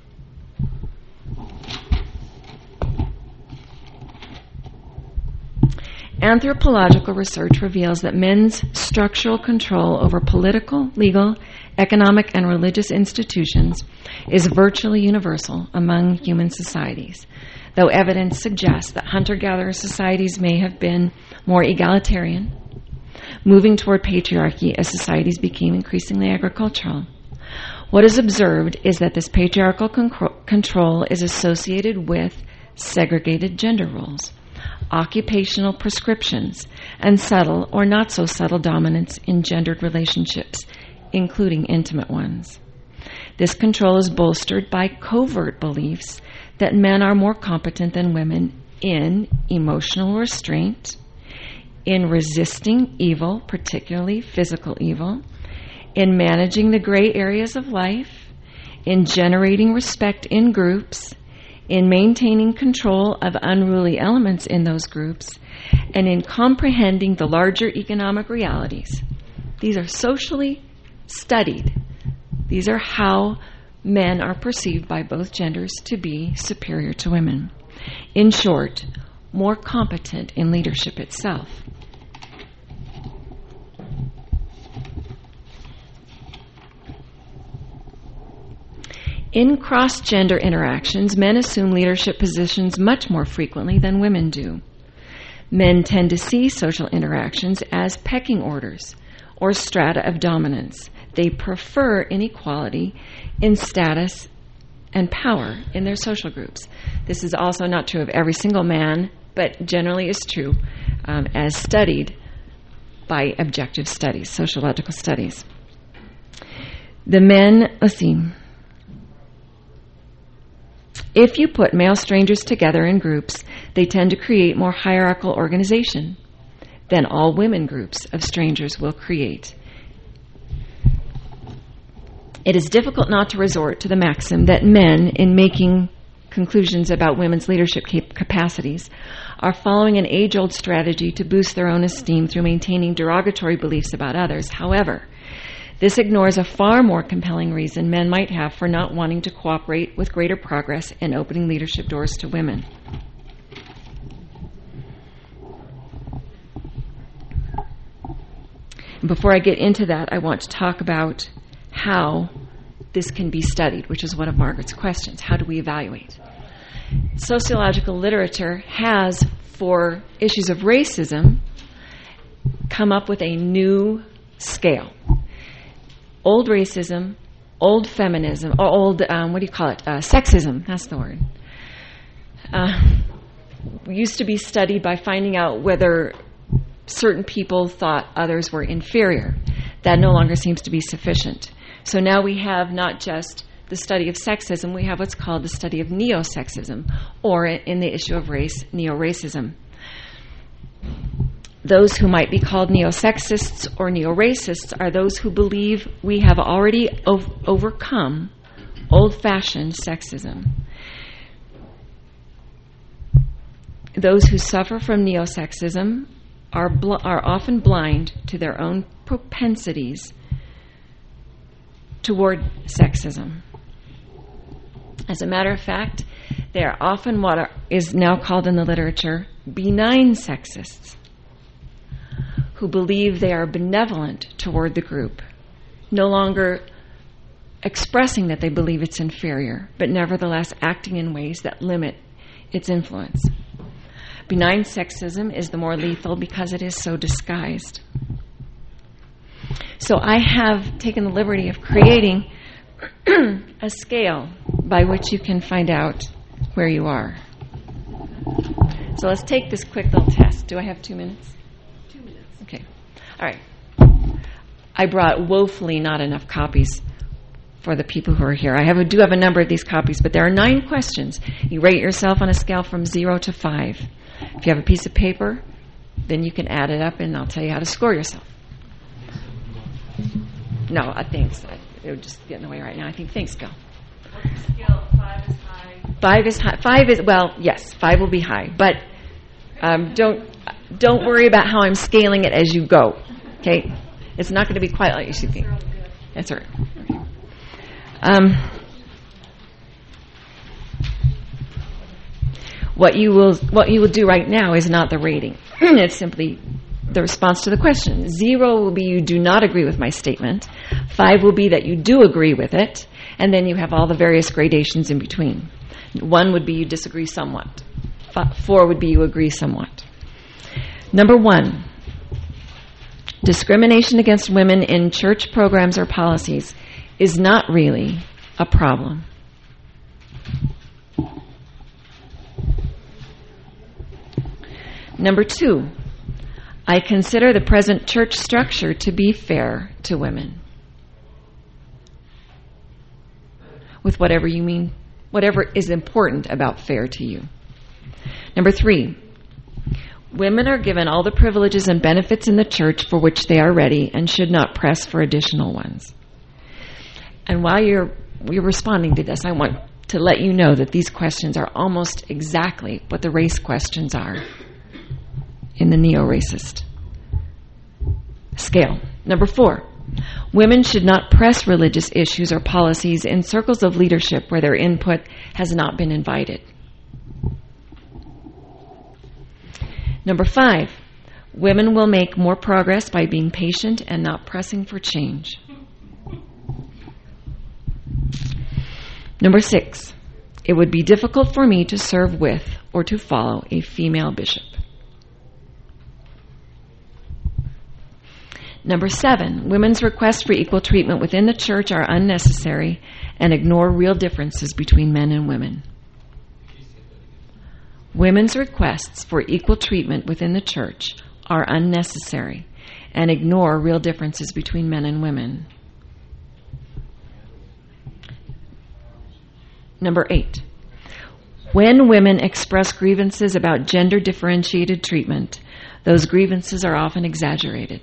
Anthropological research reveals that men's structural control over political, legal, economic, and religious institutions is virtually universal among human societies, though evidence suggests that hunter-gatherer societies may have been more egalitarian, moving toward patriarchy as societies became increasingly agricultural. What is observed is that this patriarchal con- control is associated with segregated gender roles, occupational prescriptions, and subtle or not so subtle dominance in gendered relationships, including intimate ones. This control is bolstered by covert beliefs that men are more competent than women in emotional restraint, in resisting evil, particularly physical evil, in managing the gray areas of life, in generating respect in groups, in maintaining control of unruly elements in those groups, and in comprehending the larger economic realities. These are socially studied. These are how men are perceived by both genders to be superior to women. In short, more competent in leadership itself. In cross-gender interactions, men assume leadership positions much more frequently than women do. Men tend to see social interactions as pecking orders or strata of dominance. They prefer inequality in status and power in their social groups. This is also not true of every single man, but generally is true um, as studied by objective studies, sociological studies. The men, let's see, if you put male strangers together in groups, they tend to create more hierarchical organization than all women groups of strangers will create. It is difficult not to resort to the maxim that men, in making conclusions about women's leadership cap- capacities, are following an age-old strategy to boost their own esteem through maintaining derogatory beliefs about others. However, this ignores a far more compelling reason men might have for not wanting to cooperate with greater progress in opening leadership doors to women. Before I get into that, I want to talk about how this can be studied, which is one of Margaret's questions. How do we evaluate? Sociological literature has, for issues of racism, come up with a new scale. Old racism, old feminism, or old, um, what do you call it, uh, sexism, that's the word, uh, used to be studied by finding out whether certain people thought others were inferior. That no longer seems to be sufficient. So now we have not just the study of sexism, we have what's called the study of neo-sexism, or in the issue of race, neo-racism. Those who might be called neo-sexists or neo-racists are those who believe we have already ov- overcome old-fashioned sexism. those who suffer from neosexism are, bl- are often blind to their own propensities toward sexism. As a matter of fact, they are often what are, is now called in the literature benign sexists, who believe they are benevolent toward the group, no longer expressing that they believe it's inferior, but nevertheless acting in ways that limit its influence. Benign sexism is the more lethal because it is so disguised. So I have taken the liberty of creating a scale by which you can find out where you are. So let's take this quick little test. Do I have two minutes? Two minutes. Okay. All right. I brought woefully not enough copies for the people who are here. I have a, do have a number of these copies, but there are nine questions. You rate yourself on a scale from zero to five. If you have a piece of paper, then you can add it up, and I'll tell you how to score yourself. No, uh, thanks. I, it would just get in the way right now. I think thanks, Bill. Scale five is high. Five is high. Five is well, yes, five will be high, but um, don't don't worry about how I'm scaling it as you go. Okay, it's not going to be quite like you should think. That's all right. Okay. Um, what you will what you will do right now is not the rating. It's simply the response to the question. Zero will be you do not agree with my statement. Five will be that you do agree with it. And then you have all the various gradations in between. One would be you disagree somewhat. F- four would be you agree somewhat. Number one, discrimination against women in church programs or policies is not really a problem. Number two, I consider the present church structure to be fair to women. With whatever you mean, whatever is important about fair to you. Number three, women are given all the privileges and benefits in the church for which they are ready and should not press for additional ones. And while you're, you're responding to this, I want to let you know that these questions are almost exactly what the race questions are in the neo-racist scale. Number four, women should not press religious issues or policies in circles of leadership where their input has not been invited. Number five, women will make more progress by being patient and not pressing for change. Number six, it would be difficult for me to serve with or to follow a female bishop. Number seven, women's requests for equal treatment within the church are unnecessary and ignore real differences between men and women. Women's requests for equal treatment within the church are unnecessary and ignore real differences between men and women. Number eight, when women express grievances about gender-differentiated treatment, those grievances are often exaggerated.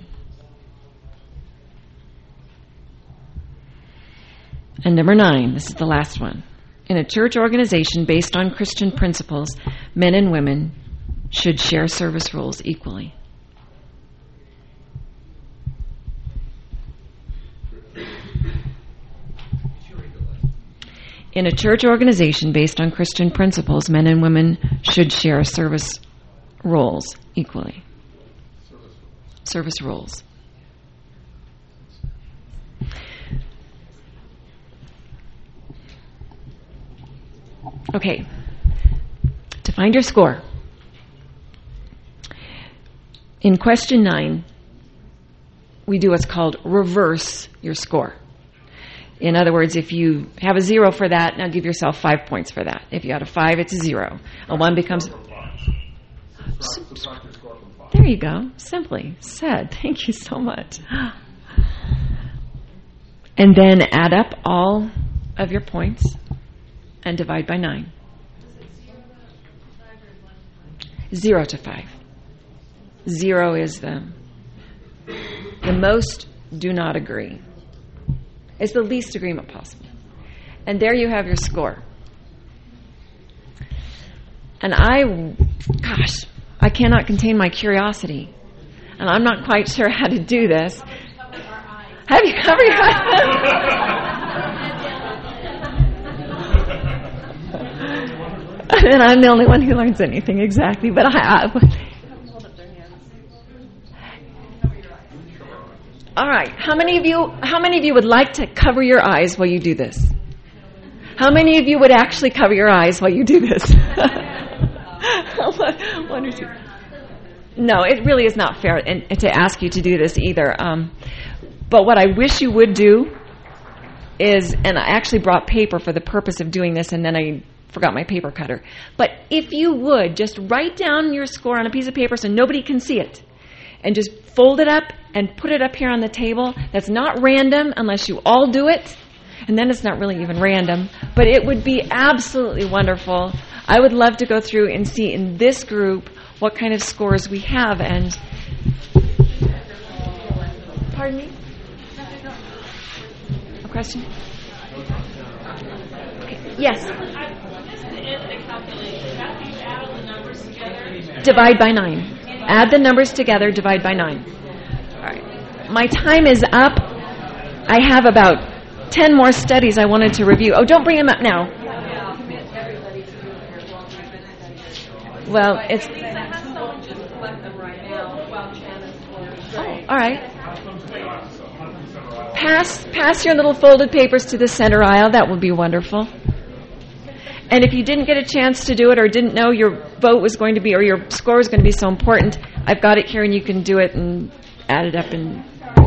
And number nine, this is the last one. In a church organization based on Christian principles, men and women should share service roles equally. In a church organization based on Christian principles, men and women should share service roles equally. Service roles. Okay, to find your score. In question nine, we do what's called reverse your score. In other words, if you have a zero for that, now give yourself five points for that. If you had a five, it's a zero. A one becomes... There you go. Simply said. Thank you so much. And then add up all of your points and divide by nine. Zero to five. Zero is the, the most do not agree. It's the least agreement possible. And there you have your score. And I gosh, I cannot contain my curiosity. And I'm not quite sure how to do this. Have you covered your eyes? And I'm the only one who learns anything exactly, but I, I all right. How many of you? How many of you would like to cover your eyes while you do this? How many of you would actually cover your eyes while you do this? One or two. No, it really is not fair and, and to ask you to do this either. Um, but what I wish you would do is, and I actually brought paper for the purpose of doing this, and then I forgot my paper cutter. But if you would, just write down your score on a piece of paper so nobody can see it. And just fold it up and put it up here on the table. That's not random unless you all do it. And then it's not really even random. But it would be absolutely wonderful. I would love to go through and see in this group what kind of scores we have. And pardon me? A question? Okay. Yes. Divide by nine. Add the numbers together, divide by nine. All right. My time is up. I have about ten more studies I wanted to review. Oh, don't bring them up now. Well, it's... Oh, all right. Pass, pass your little folded papers to the center aisle. That would be wonderful. And if you didn't get a chance to do it or didn't know your vote was going to be or your score was going to be so important, I've got it here and you can do it and add it up. And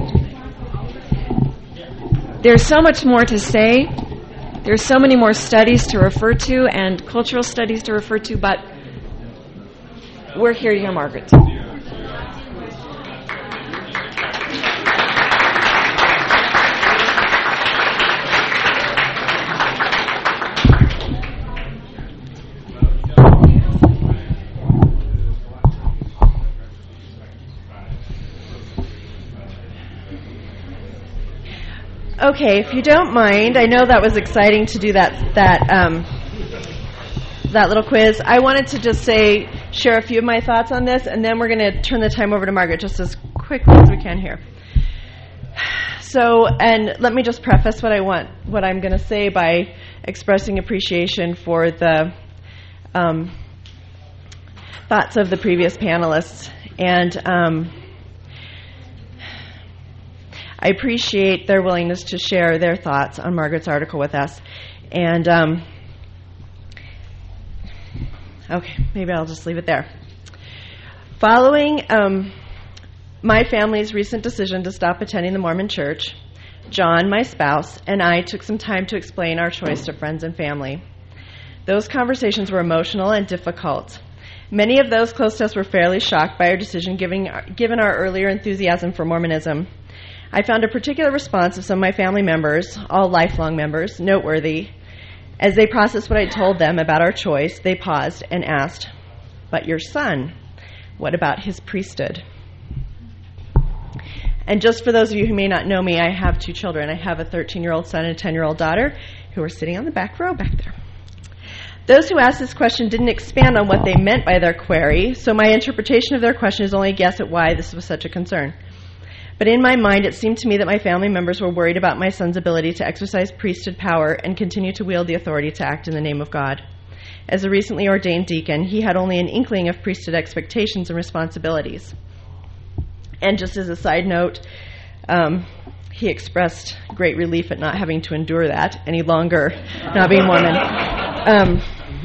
there's so much more to say. There's so many more studies to refer to and cultural studies to refer to, but we're here to hear Margaret. Okay, if you don't mind, I know that was exciting to do that that um, that little quiz. I wanted to just say, share a few of my thoughts on this, and then we're going to turn the time over to Margaret just as quickly as we can here. So, and let me just preface what I want, what I'm going to say by expressing appreciation for the um, thoughts of the previous panelists, and um, I appreciate their willingness to share their thoughts on Margaret's article with us. And, um, okay, maybe I'll just leave it there. Following um, my family's recent decision to stop attending the Mormon Church, John, my spouse, and I took some time to explain our choice to friends and family. Those conversations were emotional and difficult. Many of those close to us were fairly shocked by our decision, given, given our earlier enthusiasm for Mormonism. I found a particular response of some of my family members, all lifelong members, noteworthy. As they processed what I told them about our choice, they paused and asked, "But your son, what about his priesthood?" And just for those of you who may not know me, I have two children. I have a thirteen-year-old son and a ten-year-old daughter who are sitting on the back row back there. Those who asked this question didn't expand on what they meant by their query, so my interpretation of their question is only a guess at why this was such a concern. But in my mind, it seemed to me that my family members were worried about my son's ability to exercise priesthood power and continue to wield the authority to act in the name of God. As a recently ordained deacon, he had only an inkling of priesthood expectations and responsibilities. And just as a side note, um, he expressed great relief at not having to endure that any longer, not being Mormon. Um,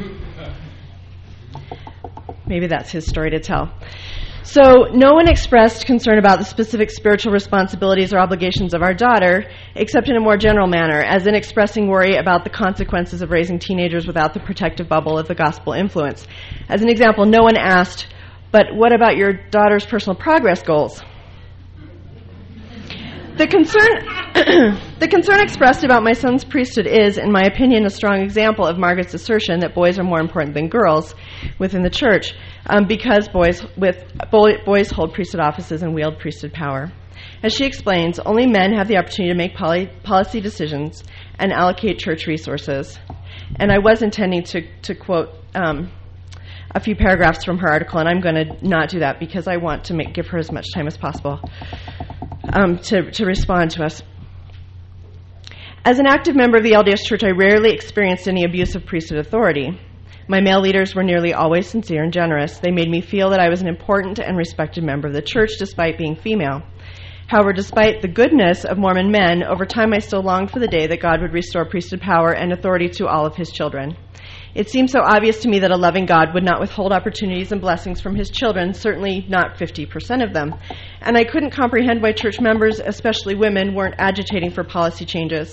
maybe that's his story to tell. So no one expressed concern about the specific spiritual responsibilities or obligations of our daughter, except in a more general manner, as in expressing worry about the consequences of raising teenagers without the protective bubble of the gospel influence. As an example, no one asked, "But what about your daughter's personal progress goals?" The concern, the concern expressed about my son's priesthood is, in my opinion, a strong example of Margaret's assertion that boys are more important than girls within the church, um, because boys with boy, boys hold priesthood offices and wield priesthood power. As she explains, only men have the opportunity to make poly, policy decisions and allocate church resources. And I was intending to, to quote um, a few paragraphs from her article, and I'm going to not do that because I want to make, give her as much time as possible um, to, to respond to us. As an active member of the L D S Church, I rarely experienced any abuse of priesthood authority. My male leaders were nearly always sincere and generous. They made me feel that I was an important and respected member of the church despite being female. However, despite the goodness of Mormon men, over time I still longed for the day that God would restore priesthood power and authority to all of his children. It seemed so obvious to me that a loving God would not withhold opportunities and blessings from his children, certainly not fifty percent of them. And I couldn't comprehend why church members, especially women, weren't agitating for policy changes.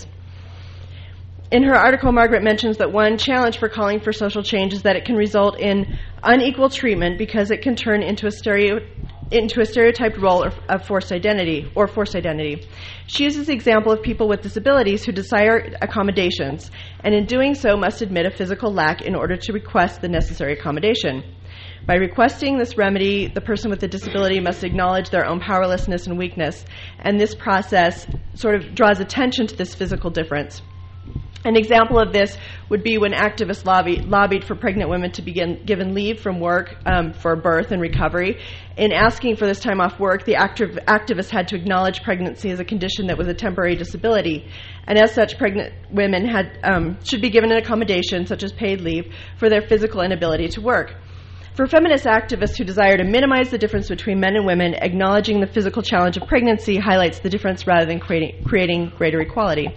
In her article, Margaret mentions that one challenge for calling for social change is that it can result in unequal treatment because it can turn into a stereo, into a stereotyped role of, of forced identity or forced identity. She uses the example of people with disabilities who desire accommodations, and in doing so must admit a physical lack in order to request the necessary accommodation. By requesting this remedy, the person with the disability must acknowledge their own powerlessness and weakness, and this process sort of draws attention to this physical difference. An example of this would be when activists lobby, lobbied for pregnant women to be given leave from work um, for birth and recovery. In asking for this time off work, the activ- activists had to acknowledge pregnancy as a condition that was a temporary disability. And as such, pregnant women had um, should be given an accommodation, such as paid leave, for their physical inability to work. For feminist activists who desire to minimize the difference between men and women, acknowledging the physical challenge of pregnancy highlights the difference rather than creating, creating greater equality.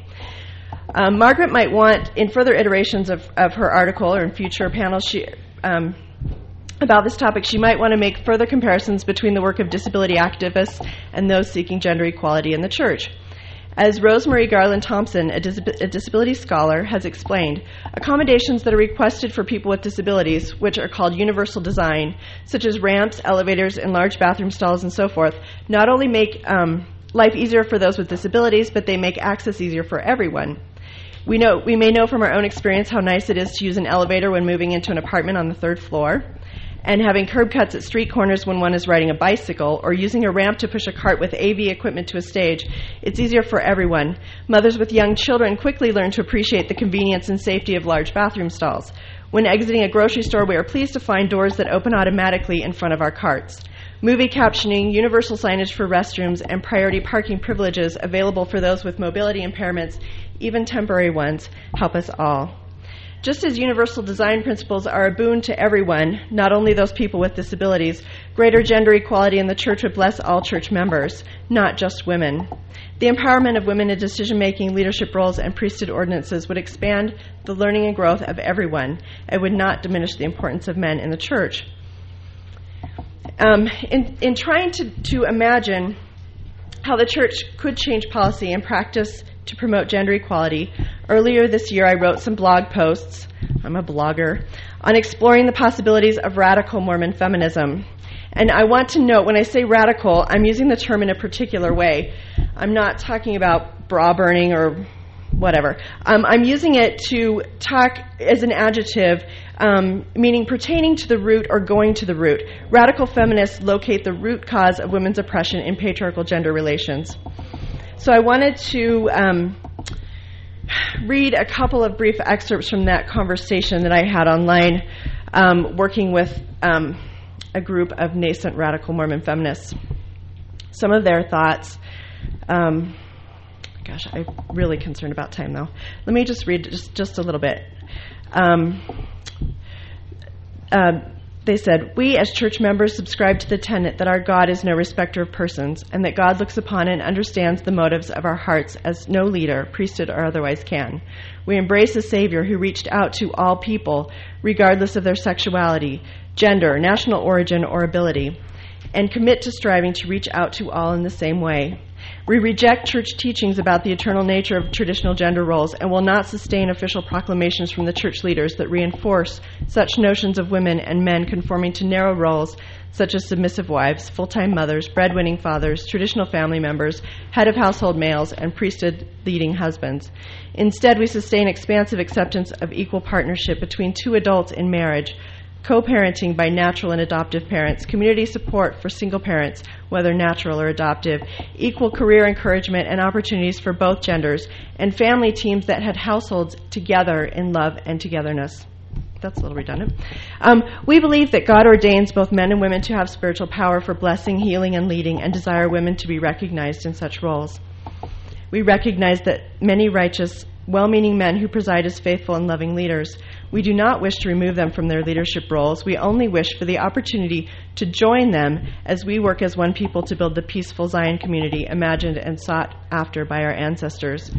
Um, Margaret might want, in further iterations of, of her article or in future panels she, um, about this topic, she might want to make further comparisons between the work of disability activists and those seeking gender equality in the church. As Rosemary Garland Thompson, a, dis- a disability scholar, has explained, accommodations that are requested for people with disabilities, which are called universal design, such as ramps, elevators, enlarged bathroom stalls, and so forth, not only make um, life easier for those with disabilities, but they make access easier for everyone. We know we may know from our own experience how nice it is to use an elevator when moving into an apartment on the third floor, and having curb cuts at street corners when one is riding a bicycle, or using a ramp to push a cart with A V equipment to a stage. It's easier for everyone. Mothers with young children quickly learn to appreciate the convenience and safety of large bathroom stalls. When exiting a grocery store, we are pleased to find doors that open automatically in front of our carts. Movie captioning, universal signage for restrooms, and priority parking privileges available for those with mobility impairments, even temporary ones, help us all. Just as universal design principles are a boon to everyone, not only those people with disabilities, greater gender equality in the church would bless all church members, not just women. The empowerment of women in decision-making, leadership roles, and priesthood ordinances would expand the learning and growth of everyone and would not diminish the importance of men in the church. Um, in, in trying to, to imagine how the church could change policy and practice to promote gender equality, earlier this year I wrote some blog posts, I'm a blogger, on exploring the possibilities of radical Mormon feminism. And I want to note, when I say radical, I'm using the term in a particular way. I'm not talking about bra burning or whatever. Um, I'm using it to talk as an adjective, um, meaning pertaining to the root or going to the root. Radical feminists locate the root cause of women's oppression in patriarchal gender relations. So I wanted to um, read a couple of brief excerpts from that conversation that I had online, um, working with um, a group of nascent radical Mormon feminists. Some of their thoughts. Um, Gosh, I'm really concerned about time, though. Let me just read just, just a little bit. Um, uh, they said, "We as church members subscribe to the tenet that our God is no respecter of persons, and that God looks upon and understands the motives of our hearts as no leader, priesthood or otherwise, can. We embrace a Savior who reached out to all people, regardless of their sexuality, gender, national origin, or ability, and commit to striving to reach out to all in the same way. We reject church teachings about the eternal nature of traditional gender roles and will not sustain official proclamations from the church leaders that reinforce such notions of women and men conforming to narrow roles such as submissive wives, full-time mothers, breadwinning fathers, traditional family members, head of household males, and priesthood-leading husbands. Instead, we sustain expansive acceptance of equal partnership between two adults in marriage, co-parenting by natural and adoptive parents, community support for single parents, whether natural or adoptive, equal career encouragement and opportunities for both genders, and family teams that had households together in love and togetherness." that's a little redundant. Um, we believe that God ordains both men and women to have spiritual power for blessing, healing, and leading, and desire women to be recognized in such roles. We recognize that many righteous, well-meaning men who preside as faithful and loving leaders. We do not wish to remove them from their leadership roles. We only wish for the opportunity to join them as we work as one people to build the peaceful Zion community imagined and sought after by our ancestors.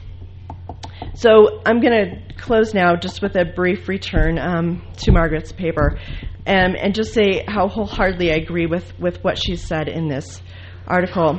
So I'm going to close now just with a brief return um, to Margaret's paper um, and just say how wholeheartedly I agree with, with what she said in this article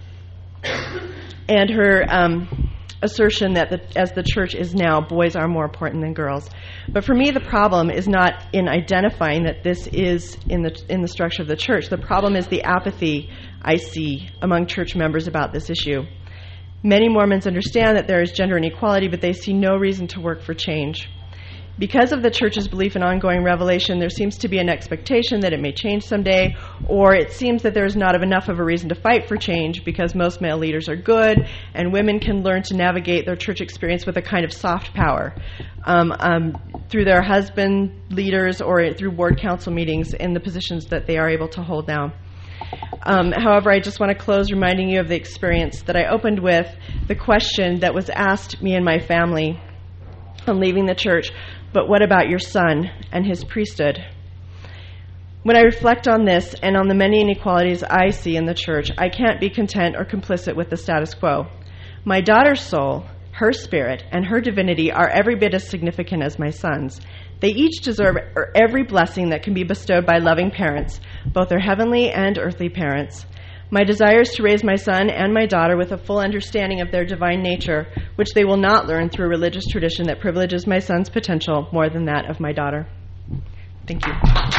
and her um, assertion that the, as the church is now, boys are more important than girls. But for me, the problem is not in identifying that this is in the in the structure of the church. The problem is the apathy I see among church members about this issue. Many Mormons understand that there is gender inequality, but they see no reason to work for change. Because of the church's belief in ongoing revelation, there seems to be an expectation that it may change someday, or it seems that there is not enough of a reason to fight for change because most male leaders are good, and women can learn to navigate their church experience with a kind of soft power um, um, through their husband leaders or through ward council meetings in the positions that they are able to hold now. Um, however, I just want to close reminding you of the experience that I opened with, the question that was asked me and my family on leaving the church, but what about your son and his priesthood? When I reflect on this and on the many inequalities I see in the church, I can't be content or complicit with the status quo. My daughter's soul, her spirit, and her divinity are every bit as significant as my son's. They each deserve every blessing that can be bestowed by loving parents, both their heavenly and earthly parents. My desire is to raise my son and my daughter with a full understanding of their divine nature, which they will not learn through a religious tradition that privileges my son's potential more than that of my daughter. Thank you.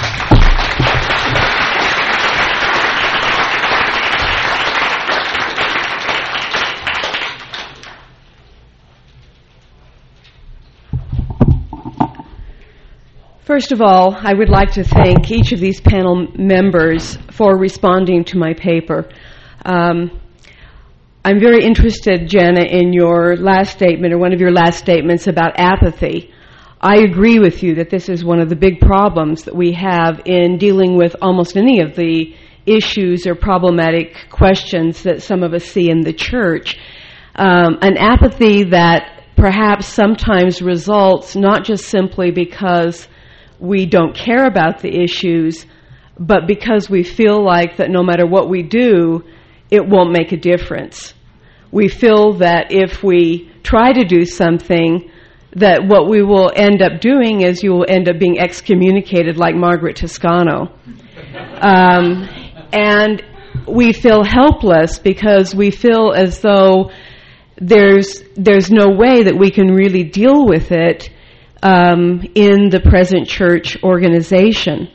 First of all, I would like to thank each of these panel members for responding to my paper. Um, I'm very interested, Jenna, in your last statement, or one of your last statements about apathy. I agree with you that this is one of the big problems that we have in dealing with almost any of the issues or problematic questions that some of us see in the church. Um, an apathy that perhaps sometimes results not just simply because we don't care about the issues, but because we feel like that no matter what we do, it won't make a difference. We feel that if we try to do something, that what we will end up doing is you will end up being excommunicated like Margaret Toscano. Um, and we feel helpless because we feel as though there's there's no way that we can really deal with it Um, in the present church organization.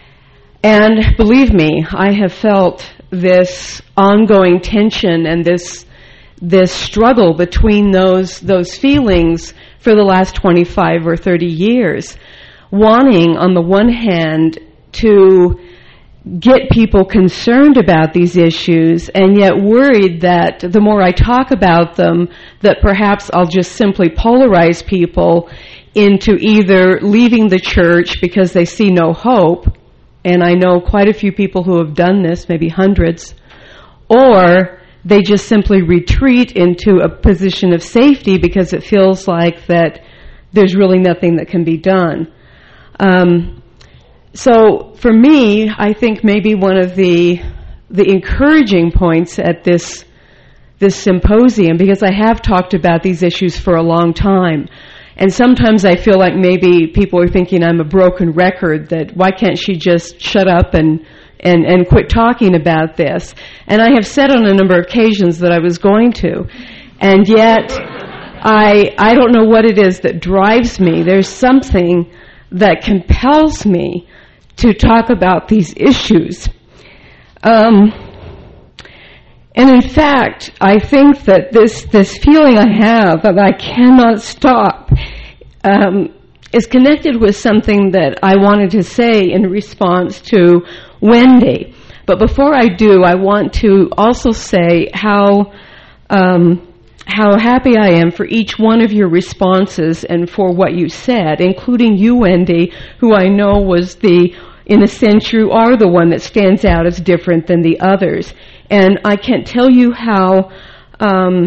And believe me, I have felt this ongoing tension and this this struggle between those those feelings for the last twenty-five or thirty years, wanting on the one hand to get people concerned about these issues and yet worried that the more I talk about them, that perhaps I'll just simply polarize people into either leaving the church because they see no hope, and I know quite a few people who have done this, maybe hundreds, or they just simply retreat into a position of safety because it feels like that there's really nothing that can be done. Um, so for me, I think maybe one of the the encouraging points at this this symposium, because I have talked about these issues for a long time, and sometimes I feel like maybe people are thinking I'm a broken record, that why can't she just shut up and, and, and quit talking about this? And I have said on a number of occasions that I was going to. And yet, I I don't know what it is that drives me. There's something that compels me to talk about these issues. Um, and in fact, I think that this, this feeling I have that I cannot stop um, is connected with something that I wanted to say in response to Wendy. But before I do, I want to also say how um, how happy I am for each one of your responses and for what you said, including you, Wendy, who I know was the, in a sense, you are the one that stands out as different than the others. And I can't tell you how, um,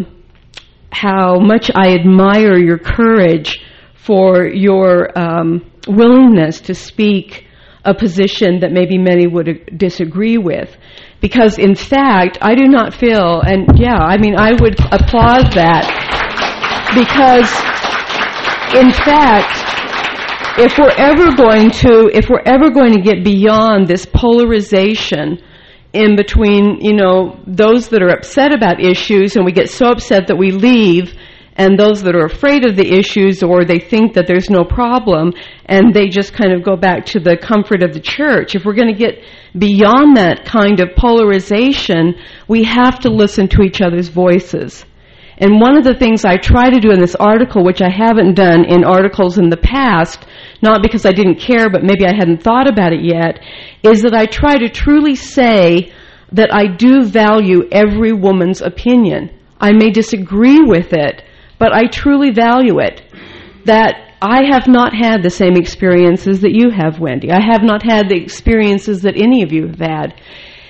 how much I admire your courage for your um, willingness to speak a position that maybe many would disagree with. Because, in fact, I do not feel, and yeah, I mean, I would applaud that, because, in fact, if we're ever going to, if we're ever going to get beyond this polarization in between, you know, those that are upset about issues and we get so upset that we leave, and those that are afraid of the issues, or they think that there's no problem and they just kind of go back to the comfort of the church. If we're going to get beyond that kind of polarization, we have to listen to each other's voices. And one of the things I try to do in this article, which I haven't done in articles in the past, not because I didn't care, but maybe I hadn't thought about it yet, is that I try to truly say that I do value every woman's opinion. I may disagree with it, but I truly value it. That I have not had the same experiences that you have, Wendy. I have not had the experiences that any of you have had.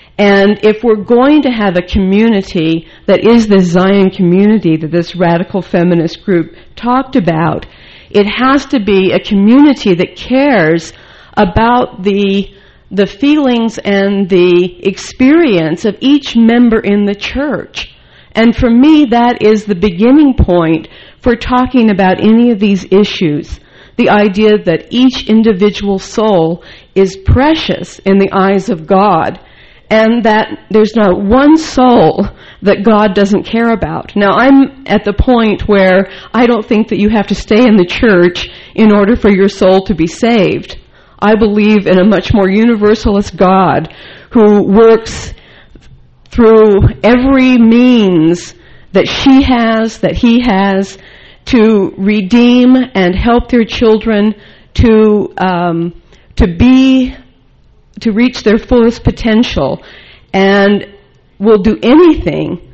And if we're going to have a community that is the Zion community that this radical feminist group talked about, it has to be a community that cares about the the feelings and the experience of each member in the church. And for me, that is the beginning point for talking about any of these issues. The idea that each individual soul is precious in the eyes of God, and that there's not one soul that God doesn't care about. Now, I'm at the point where I don't think that you have to stay in the church in order for your soul to be saved. I believe in a much more universalist God who works through every means that she has, that he has, to redeem and help their children to um, to be, to reach their fullest potential, and will do anything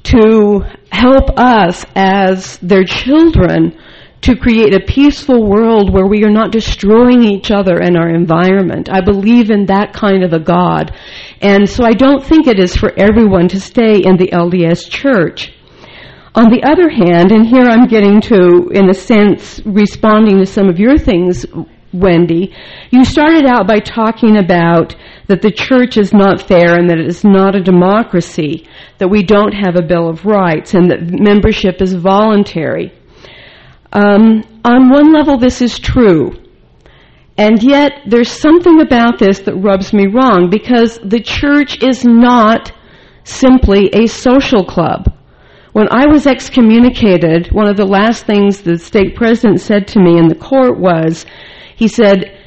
to help us as their children to create a peaceful world where we are not destroying each other and our environment. I believe in that kind of a God. And so I don't think it is for everyone to stay in the L D S church. On the other hand, and here I'm getting to, in a sense, responding to some of your things, Wendy, you started out by talking about that the church is not fair and that it is not a democracy, that we don't have a Bill of Rights, and that membership is voluntary. Um, on one level, this is true. And yet, there's something about this that rubs me wrong, because the church is not simply a social club. When I was excommunicated, one of the last things the state president said to me in the court was, he said,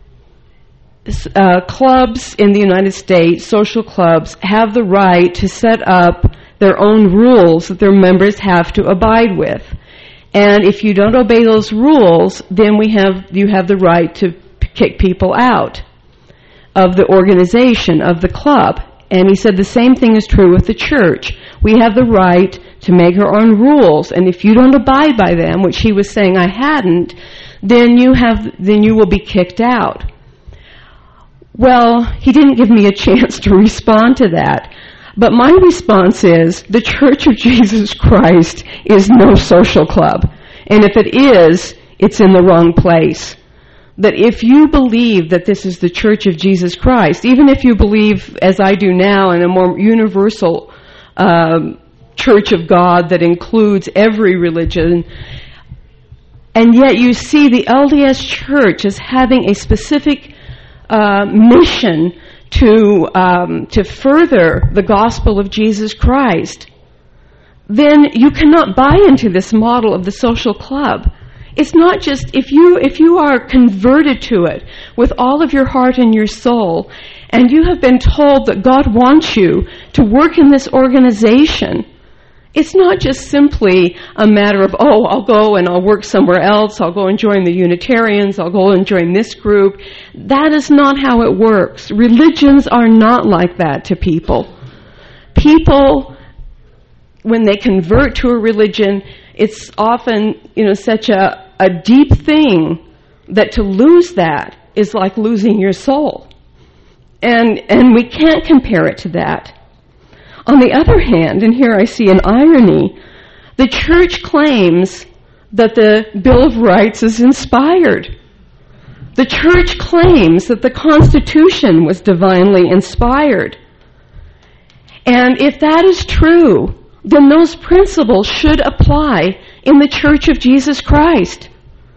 uh, clubs in the United States, social clubs, have the right to set up their own rules that their members have to abide with. And if you don't obey those rules, then we have you have the right to p- kick people out of the organization, of the club. And he said the same thing is true with the church. We have the right to make our own rules, and if you don't abide by them, which he was saying I hadn't, then you have then you will be kicked out. Well, he didn't give me a chance to respond to that. But my response is, the Church of Jesus Christ is no social club. And if it is, it's in the wrong place. That if you believe that this is the Church of Jesus Christ, even if you believe, as I do now, in a more universal um, Church of God that includes every religion, and yet you see the L D S Church as having a specific uh, mission to um, to further the gospel of Jesus Christ, then you cannot buy into this model of the social club. It's not just, if you if you are converted to it with all of your heart and your soul, and you have been told that God wants you to work in this organization, it's not just simply a matter of, oh, I'll go and I'll work somewhere else, I'll go and join the Unitarians, I'll go and join this group. That is not how it works. Religions are not like that to people. People when they convert to a religion, it's often, you know, such a, a deep thing that to lose that is like losing your soul. And, and we can't compare it to that. On the other hand, and here I see an irony, the church claims that the Bill of Rights is inspired. The church claims that the Constitution was divinely inspired. And if that is true, then those principles should apply in the Church of Jesus Christ.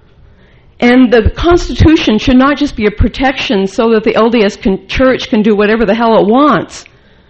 And the Constitution should not just be a protection so that the L D S can, Church can do whatever the hell it wants.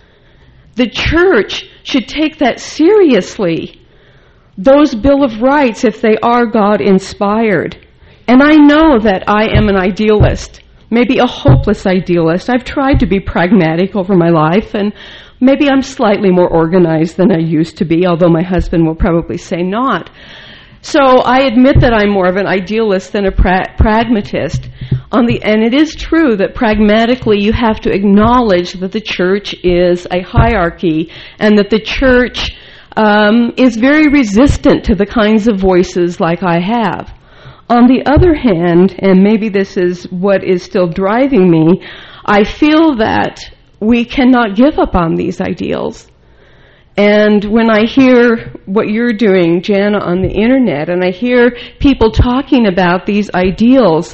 The Church should take that seriously, those Bill of Rights, if they are God-inspired. And I know that I am an idealist, maybe a hopeless idealist. I've tried to be pragmatic over my life, and maybe I'm slightly more organized than I used to be, although my husband will probably say not. So I admit that I'm more of an idealist than a pra- pragmatist. On the, and it is true that pragmatically you have to acknowledge that the church is a hierarchy and that the church um, is very resistant to the kinds of voices like I have. On the other hand, and maybe this is what is still driving me, I feel that we cannot give up on these ideals. And when I hear what you're doing, Jana, on the internet, and I hear people talking about these ideals,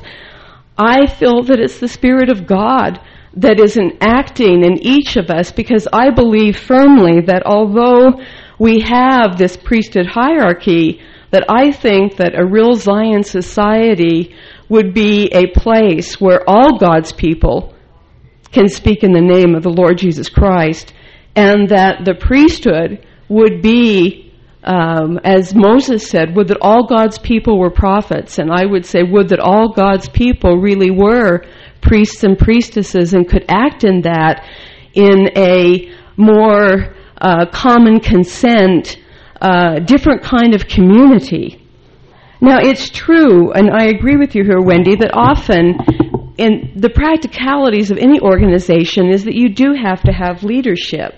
I feel that it's the Spirit of God that is enacting in each of us, because I believe firmly that although we have this priesthood hierarchy, that I think that a real Zion society would be a place where all God's people can speak in the name of the Lord Jesus Christ, and that the priesthood would be, um, as Moses said, would that all God's people were prophets, and I would say would that all God's people really were priests and priestesses and could act in that in a more uh, common consent, uh, different kind of community. Now, it's true, and I agree with you here, Wendy, that often in the practicalities of any organization is that you do have to have leadership.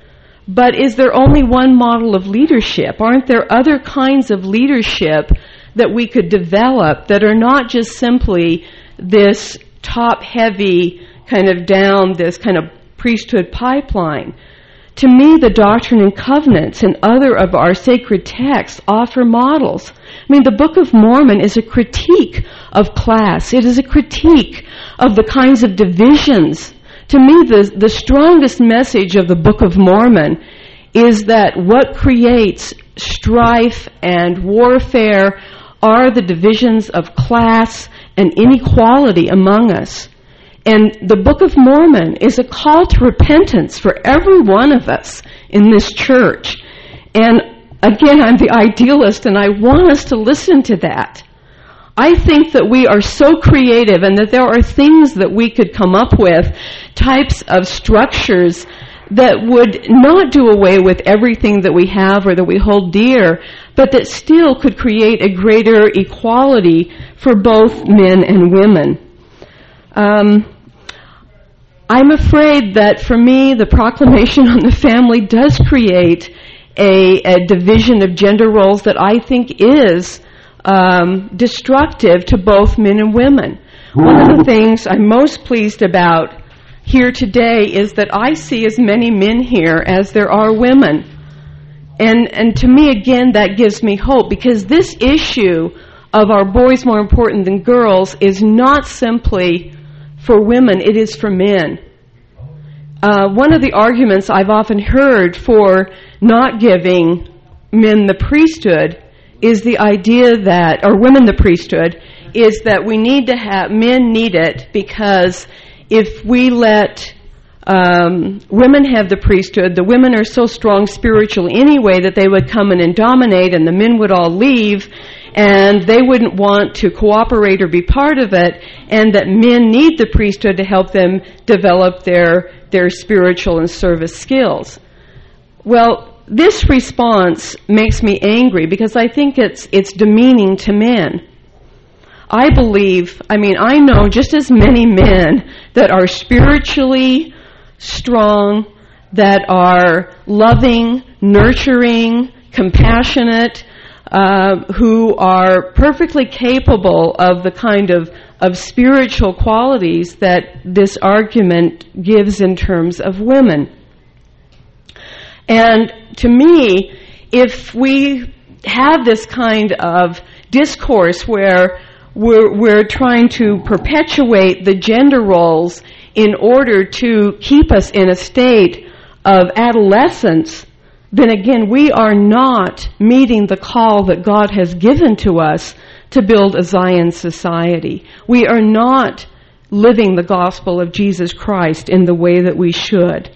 But is there only one model of leadership? Aren't there other kinds of leadership that we could develop that are not just simply this top-heavy kind of down this kind of priesthood pipeline? To me, the Doctrine and Covenants and other of our sacred texts offer models. I mean, the Book of Mormon is a critique of class. It is a critique of the kinds of divisions. To me, the, the strongest message of the Book of Mormon is that what creates strife and warfare are the divisions of class and inequality among us. And the Book of Mormon is a call to repentance for every one of us in this church. And again, I'm the idealist, and I want us to listen to that. I think that we are so creative and that there are things that we could come up with, types of structures that would not do away with everything that we have or that we hold dear, but that still could create a greater equality for both men and women. Um, I'm afraid that for me, the proclamation on the family does create a, a division of gender roles that I think is um, destructive to both men and women. One of the things I'm most pleased about here today is that I see as many men here as there are women. And, and to me, again, that gives me hope, because this issue of are boys more important than girls is not simply for women, it is for men. Uh, one of the arguments I've often heard for not giving men the priesthood is the idea that, or women the priesthood, is that we need to have, men need it because if we let um, women have the priesthood, the women are so strong spiritually anyway that they would come in and dominate and the men would all leave, and they wouldn't want to cooperate or be part of it, and that men need the priesthood to help them develop their, their spiritual and service skills. Well, this response makes me angry because I think it's it's demeaning to men. I believe, I mean, I know just as many men that are spiritually strong, that are loving, nurturing, compassionate, uh, who are perfectly capable of the kind of, of spiritual qualities that this argument gives in terms of women. And to me, if we have this kind of discourse where we're, we're trying to perpetuate the gender roles in order to keep us in a state of adolescence, then again, we are not meeting the call that God has given to us to build a Zion society. We are not living the gospel of Jesus Christ in the way that we should.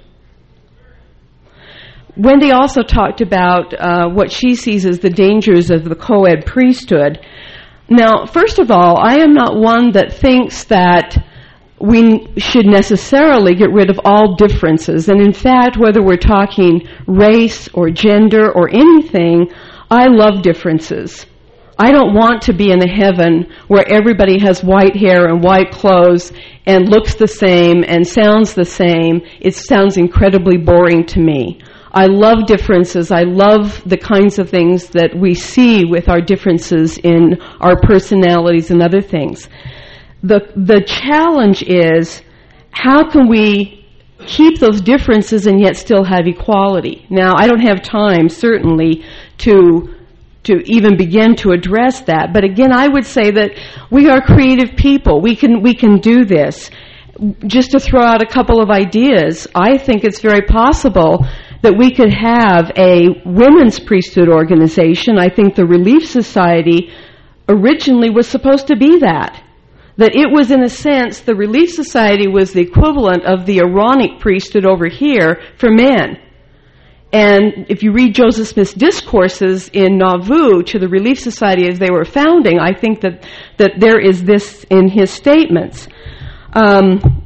Wendy also talked about uh, what she sees as the dangers of the co-ed priesthood. Now, first of all, I am not one that thinks that we should necessarily get rid of all differences. And in fact, whether we're talking race or gender or anything, I love differences. I don't want to be in a heaven where everybody has white hair and white clothes and looks the same and sounds the same. It sounds incredibly boring to me. I love differences. I love the kinds of things that we see with our differences in our personalities and other things. The the challenge is, how can we keep those differences and yet still have equality? Now, I don't have time, certainly, to to even begin to address that. But again, I would say that we are creative people. We can we can do this. Just to throw out a couple of ideas, I think it's very possible that we could have a women's priesthood organization. I think the Relief Society originally was supposed to be that. That it was, in a sense, the Relief Society was the equivalent of the Aaronic priesthood over here for men. And if you read Joseph Smith's discourses in Nauvoo to the Relief Society as they were founding, I think that, that there is this in his statements. Um,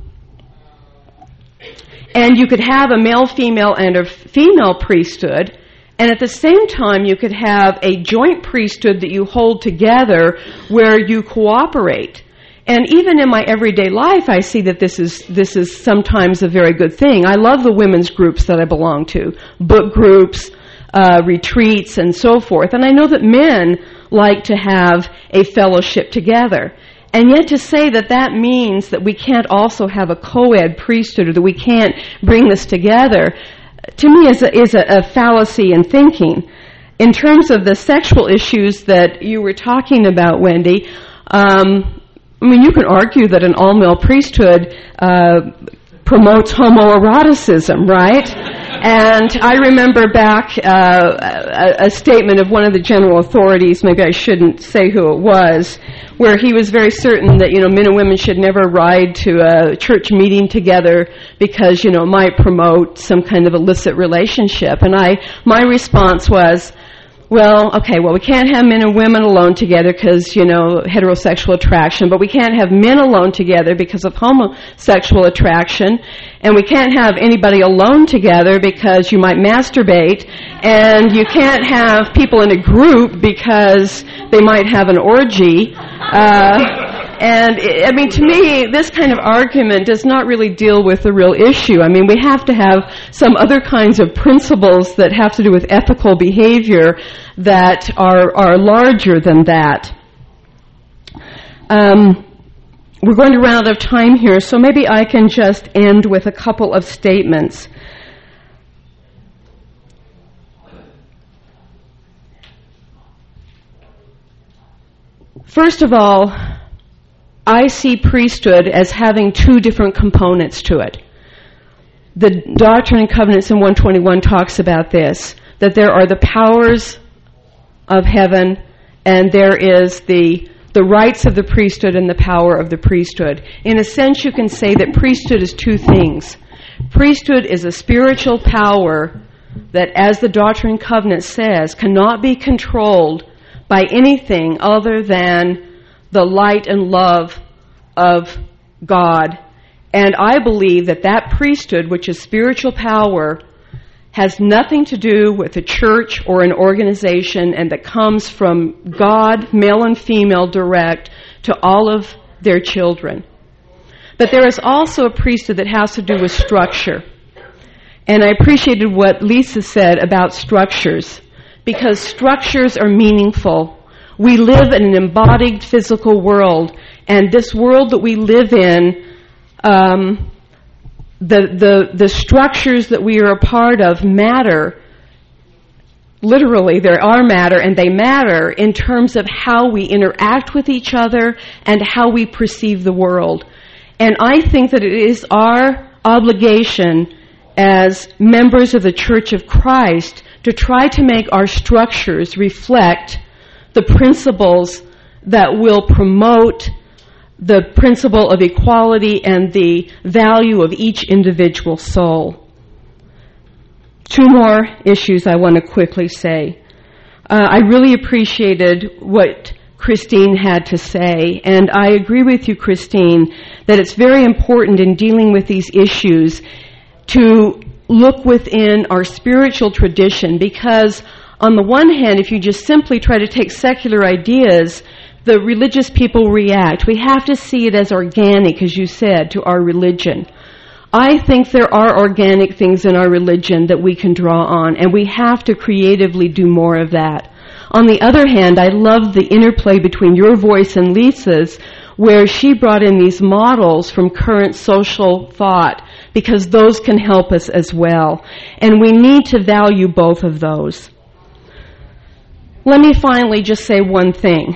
and you could have a male, female, and a female priesthood, and at the same time you could have a joint priesthood that you hold together where you cooperate. And even in my everyday life, I see that this is this is sometimes a very good thing. I love the women's groups that I belong to, book groups, uh, retreats, and so forth. And I know that men like to have a fellowship together. And yet to say that that means that we can't also have a co-ed priesthood or that we can't bring this together, to me is a, is a, a fallacy in thinking. In terms of the sexual issues that you were talking about, Wendy, um, I mean, you can argue that an all-male priesthood uh, promotes homoeroticism, right? And I remember back uh, a, a statement of one of the general authorities, maybe I shouldn't say who it was, where he was very certain that, you know, men and women should never ride to a church meeting together because, you know, it might promote some kind of illicit relationship. And I, my response was, well, okay, well, we can't have men and women alone together because, you know, heterosexual attraction, but we can't have men alone together because of homosexual attraction, and we can't have anybody alone together because you might masturbate, and you can't have people in a group because they might have an orgy. Uh, and, I mean, to me, this kind of argument does not really deal with the real issue. I mean, we have to have some other kinds of principles that have to do with ethical behavior that are, are larger than that. Um, we're going to run out of time here, so maybe I can just end with a couple of statements. First of all, I see priesthood as having two different components to it. The Doctrine and Covenants in one twenty-one talks about this, that there are the powers of heaven, and there is the the rights of the priesthood and the power of the priesthood. In a sense, you can say that priesthood is two things. Priesthood is a spiritual power that, as the Doctrine and Covenants says, cannot be controlled by anything other than the light and love of God. And I believe that that priesthood, which is spiritual power, has nothing to do with a church or an organization, and that comes from God, male and female, direct to all of their children. But there is also a priesthood that has to do with structure. And I appreciated what Lisa said about structures, because structures are meaningful. We live in an embodied physical world, and this world that we live in, um, the, the, the structures that we are a part of matter. Literally, there are matter, and they matter in terms of how we interact with each other and how we perceive the world. And I think that it is our obligation as members of the Church of Christ to try to make our structures reflect the principles that will promote the principle of equality and the value of each individual soul. Two more issues I want to quickly say. Uh, I really appreciated what Christine had to say, and I agree with you, Christine, that it's very important in dealing with these issues to look within our spiritual tradition, because on the one hand, if you just simply try to take secular ideas, the religious people react. We have to see it as organic, as you said, to our religion. I think there are organic things in our religion that we can draw on, and we have to creatively do more of that. On the other hand, I love the interplay between your voice and Lisa's, where she brought in these models from current social thought, because those can help us as well. And we need to value both of those. Let me finally just say one thing.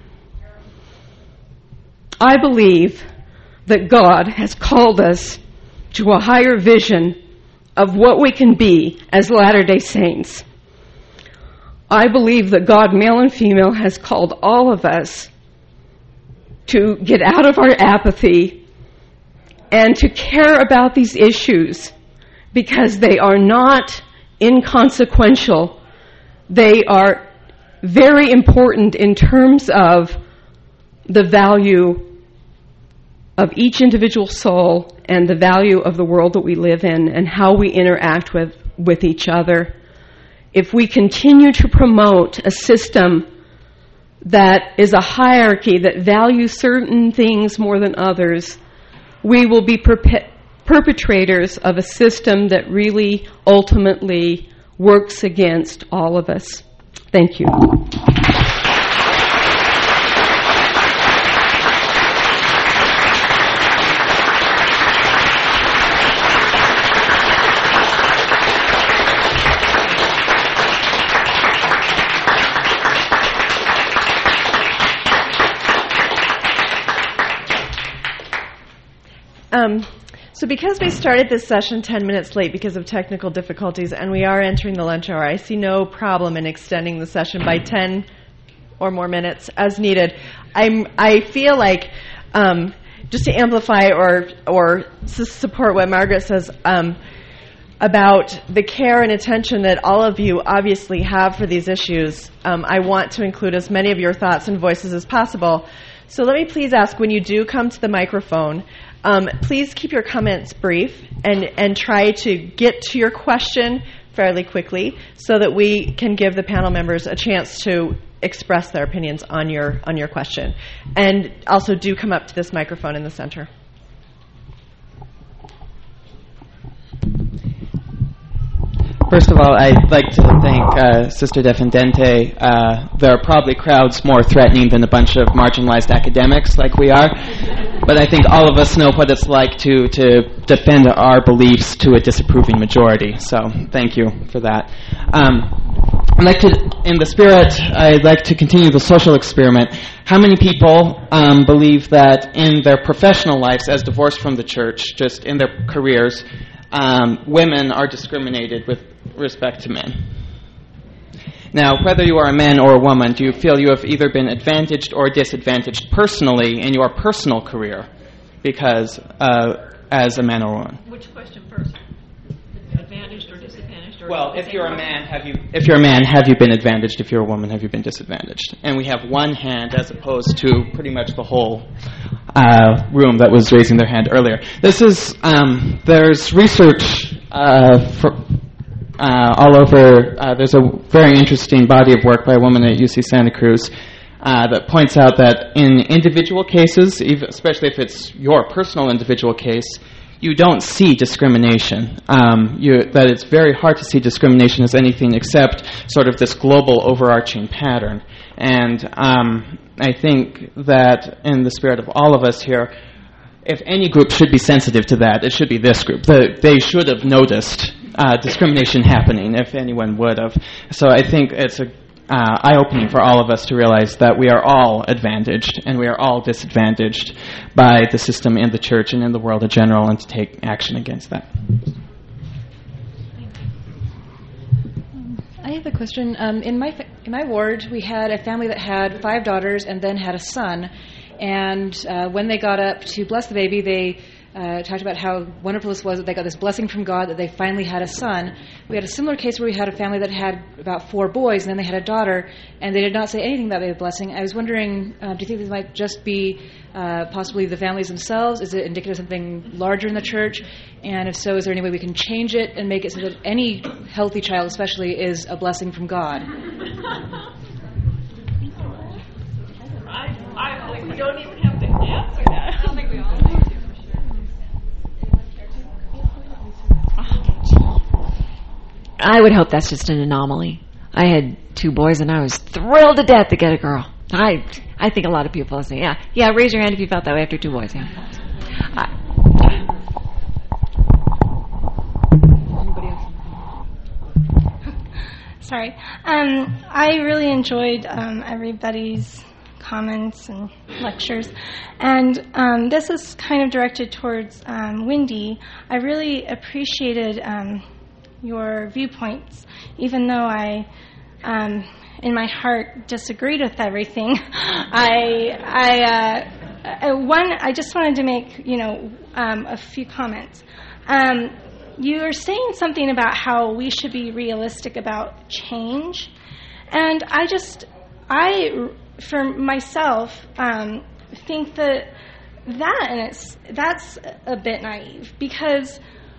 I believe that God has called us to a higher vision of what we can be as Latter-day Saints. I believe that God, male and female, has called all of us to get out of our apathy and to care about these issues, because they are not inconsequential. They are very important in terms of the value of each individual soul and the value of the world that we live in and how we interact with, with each other. If we continue to promote a system that is a hierarchy that values certain things more than others, we will be perpe- perpetrators of a system that really ultimately works against all of us. Thank you. Um, so because we started this session ten minutes late because of technical difficulties, and we are entering the lunch hour, I see no problem in extending the session by ten or more minutes as needed. I'm, I feel like, um, just to amplify or, or to support what Margaret says um, about the care and attention that all of you obviously have for these issues, um, I want to include as many of your thoughts and voices as possible. So let me please ask, when you do come to the microphone, Um, please keep your comments brief and, and try to get to your question fairly quickly so that we can give the panel members a chance to express their opinions on your on your question. And also do come up to this microphone in the center. First of all, I'd like to thank uh, Sister Defendente. Uh, there are probably crowds more threatening than a bunch of marginalized academics like we are. But I think all of us know what it's like to, to defend our beliefs to a disapproving majority. So thank you for that. Um, I'd like to, in the spirit, I'd like to continue the social experiment. How many people um, believe that in their professional lives, as divorced from the church, just in their careers, um, women are discriminated with respect to men? Now, whether you are a man or a woman, do you feel you have either been advantaged or disadvantaged personally in your personal career because uh, as a man or woman? Which question first? Advantaged or disadvantaged? Or well, if you're a man, have you? If you're a man, have you been advantaged? If you're a woman, have you been disadvantaged? And we have one hand as opposed to pretty much the whole uh, room that was raising their hand earlier. This is um, there's research uh, for. Uh, all over, uh, there's a very interesting body of work by a woman at U C Santa Cruz uh, that points out that in individual cases, even, especially if it's your personal individual case, you don't see discrimination. Um, you, that it's very hard to see discrimination as anything except sort of this global overarching pattern. And um, I think that in the spirit of all of us here, if any group should be sensitive to that, it should be this group. The, they should have noticed uh, discrimination happening, if anyone would have. So I think it's a uh, eye-opening for all of us to realize that we are all advantaged and we are all disadvantaged by the system in the church and in the world in general, and to take action against that. I have a question. Um, in my fa- in my ward, we had a family that had five daughters and then had a son. And uh, when they got up to bless the baby, they uh, talked about how wonderful this was that they got this blessing from God, that they finally had a son. We had a similar case where we had a family that had about four boys, and then they had a daughter, and they did not say anything about the blessing. I was wondering, uh, do you think this might just be uh, possibly the families themselves? Is it indicative of something larger in the church? And if so, is there any way we can change it and make it so that any healthy child especially is a blessing from God? I, I think we don't even have to answer that. I don't think we all do, for sure. I would hope that's just an anomaly. I had two boys, and I was thrilled to death to get a girl. I I think a lot of people say, yeah, yeah. Raise your hand if you felt that way after two boys. Yeah. I, Sorry. Um, I really enjoyed um, everybody's comments and lectures. And um, this is kind of directed towards um, Wendy. I really appreciated um, your viewpoints, even though I, um, in my heart, disagreed with everything. I, I, uh, one, I just wanted to make, you know, um, a few comments. Um, you were saying something about how we should be realistic about change, and I just, I, for myself, um, think that that and it's that's a bit naive, because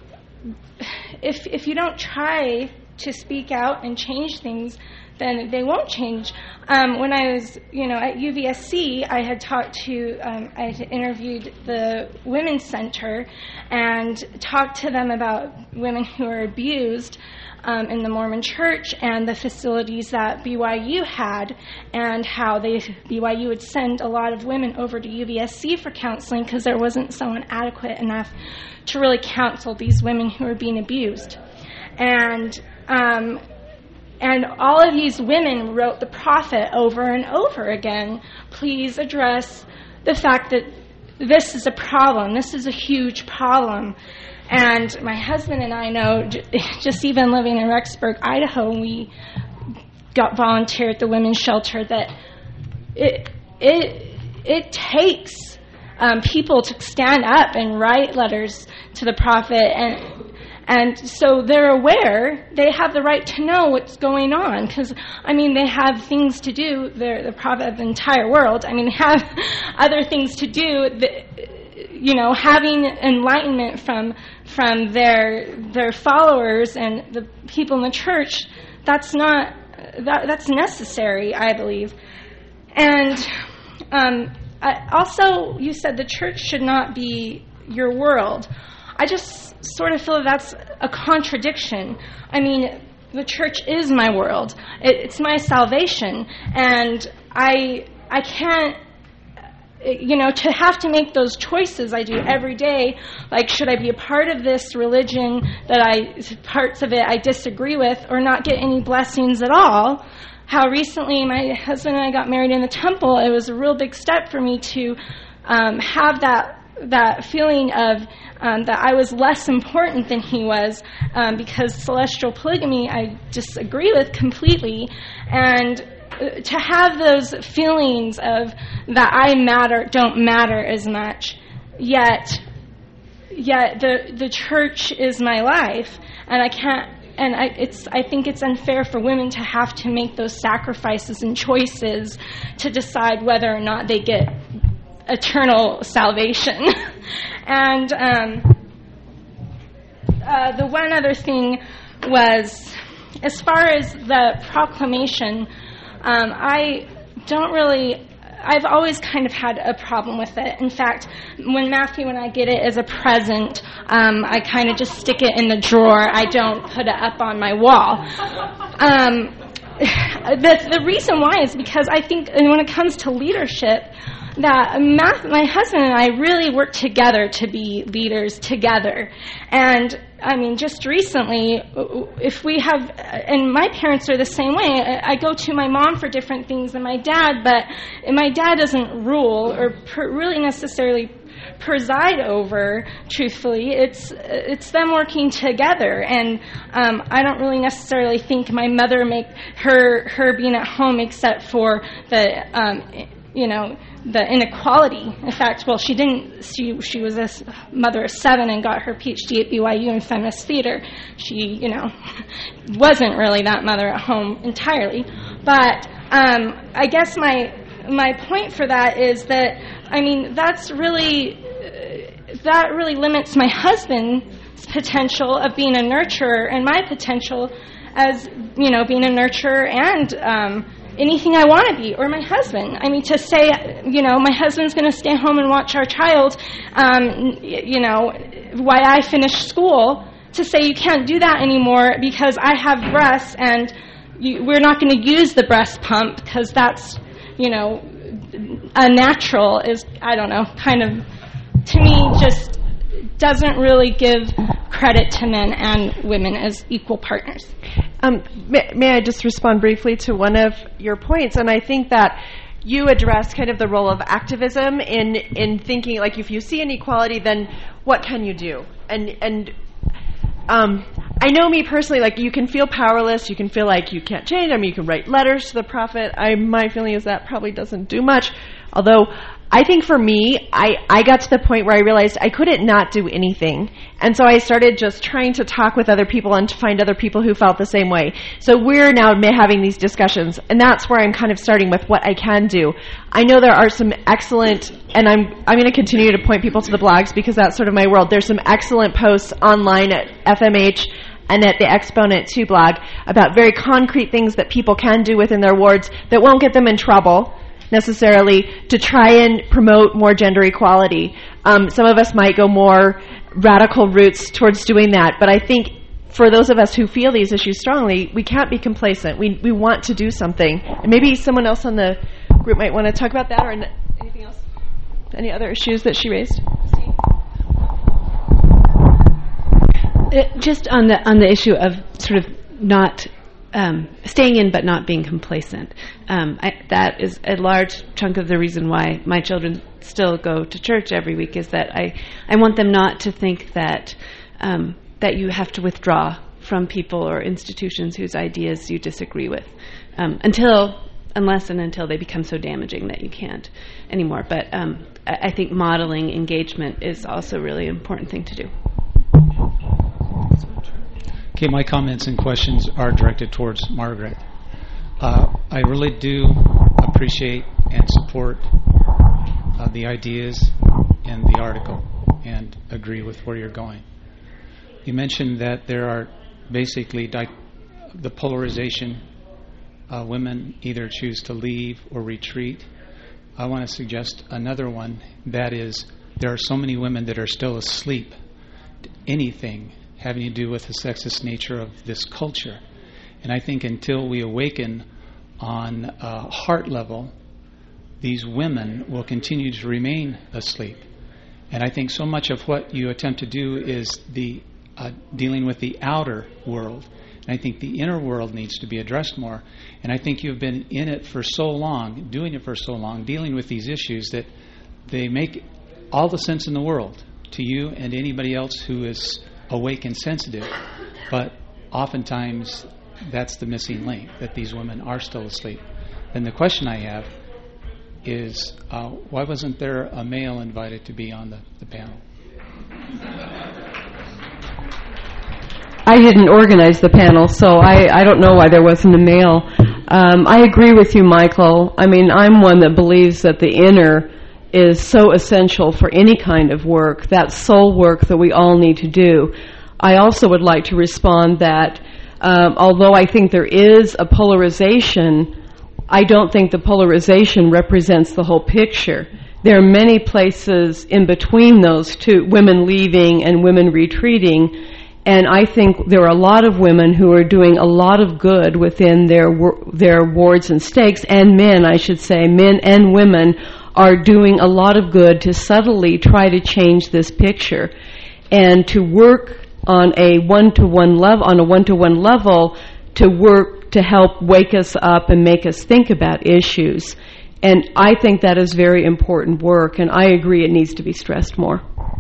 if if you don't try to speak out and change things, then they won't change. Um, when I was, you know, at U V S C, I had talked to, um, I had interviewed the Women's Center and talked to them about women who are abused um, in the Mormon Church and the facilities that B Y U had, and how they B Y U would send a lot of women over to U V S C for counseling because there wasn't someone adequate enough to really counsel these women who were being abused. And um, And all of these women wrote the prophet over and over again, please address the fact that this is a problem. This is a huge problem. And my husband and I know, just even living in Rexburg, Idaho, we got volunteered at the women's shelter, that it it it takes um, people to stand up and write letters to the prophet, and And so they're aware, they have the right to know what's going on, because, I mean, they have things to do. They're the prophet of the entire world. I mean, they have other things to do. That, you know, having enlightenment from from their their followers and the people in the church, that's not, that, that's necessary, I believe. And um, I, also, you said the church should not be your world. I just sort of feel that that's a contradiction. I mean, the church is my world. It, it's my salvation. And I I can't, you know, to have to make those choices I do every day, like, should I be a part of this religion that I, parts of it I disagree with, or not get any blessings at all? How recently my husband and I got married in the temple, it was a real big step for me to um, have that that feeling of um, that I was less important than he was, um, because celestial polygamy I disagree with completely, and to have those feelings of that I matter, don't matter as much, yet yet the the church is my life, and I can't, and I, it's I think it's unfair for women to have to make those sacrifices and choices to decide whether or not they get eternal salvation. And um, uh, the one other thing was, as far as the proclamation, um, I don't really I've always kind of had a problem with it. In fact, when Matthew and I get it as a present, um, I kind of just stick it in the drawer. I don't put it up on my wall. Um, the, the reason why is because I think when it comes to leadership, that Matt, my husband and I really work together to be leaders together. And, I mean, just recently, if we have, and my parents are the same way, I go to my mom for different things than my dad, but my dad doesn't rule or per, really necessarily preside over, truthfully. It's it's them working together, and um, I don't really necessarily think my mother make her, her being at home except for the, um, you know, the inequality. In fact, well, she didn't, she, she was a mother of seven and got her P H D at B Y U in feminist theater. She, you know, wasn't really that mother at home entirely. But um, I guess my my point for that is that, I mean, that's really, uh, that really limits my husband's potential of being a nurturer and my potential as, you know, being a nurturer and um anything I want to be, or my husband. I mean, to say, you know, my husband's going to stay home and watch our child, um, you know, while I finish school, to say you can't do that anymore because I have breasts and you, we're not going to use the breast pump because that's, you know, unnatural is, I don't know, kind of, to me, just doesn't really give credit to men and women as equal partners. Um, may, may I just respond briefly to one of your points? And I think that you address kind of the role of activism in in thinking, like, if you see inequality, then what can you do? And and um, I know me personally, like, you can feel powerless, you can feel like you can't change. I mean, you can write letters to the prophet. I my feeling is that probably doesn't do much. Although I think for me, I, I got to the point where I realized I couldn't not do anything. And so I started just trying to talk with other people and to find other people who felt the same way. So we're now having these discussions, and that's where I'm kind of starting with what I can do. I know there are some excellent, and I'm I'm going to continue to point people to the blogs because that's sort of my world. There's some excellent posts online at F M H and at the Exponent two blog about very concrete things that people can do within their wards that won't get them in trouble necessarily to try and promote more gender equality. Um, some of us might go more radical routes towards doing that, but I think for those of us who feel these issues strongly, we can't be complacent. We we want to do something. And maybe someone else on the group might want to talk about that, or anything else? Any other issues that she raised? Uh, just on the on the issue of sort of not Um, staying in but not being complacent. Um, I, that is a large chunk of the reason why my children still go to church every week, is that I, I want them not to think that um, that you have to withdraw from people or institutions whose ideas you disagree with, um, until, unless and until they become so damaging that you can't anymore. But um, I, I think modeling engagement is also a really important thing to do. Okay, my comments and questions are directed towards Margaret. Uh, I really do appreciate and support uh, the ideas in the article and agree with where you're going. You mentioned that there are basically di- the polarization. Uh, women either choose to leave or retreat. I want to suggest another one, that is, there are so many women that are still asleep to anything having to do with the sexist nature of this culture. And I think until we awaken on a heart level, these women will continue to remain asleep. And I think so much of what you attempt to do is the uh, dealing with the outer world. And I think the inner world needs to be addressed more. And I think you've been in it for so long, doing it for so long, dealing with these issues, that they make all the sense in the world to you and anybody else who is awake and sensitive, but oftentimes that's the missing link, that these women are still asleep. And the question I have is, uh, why wasn't there a male invited to be on the, the panel? I didn't organize the panel, so I, I don't know why there wasn't a male. Um, I agree with you, Michael. I mean, I'm one that believes that the inner is so essential for any kind of work, that soul work that we all need to do. I also would like to respond that um, although I think there is a polarization, I don't think the polarization represents the whole picture. There are many places in between those two, women leaving and women retreating, and I think there are a lot of women who are doing a lot of good within their their wards and stakes, and men, I should say, men and women are doing a lot of good to subtly try to change this picture, and to work on a one-to-one level, on a one-to-one level, to work to help wake us up and make us think about issues. And I think that is very important work, and I agree it needs to be stressed more.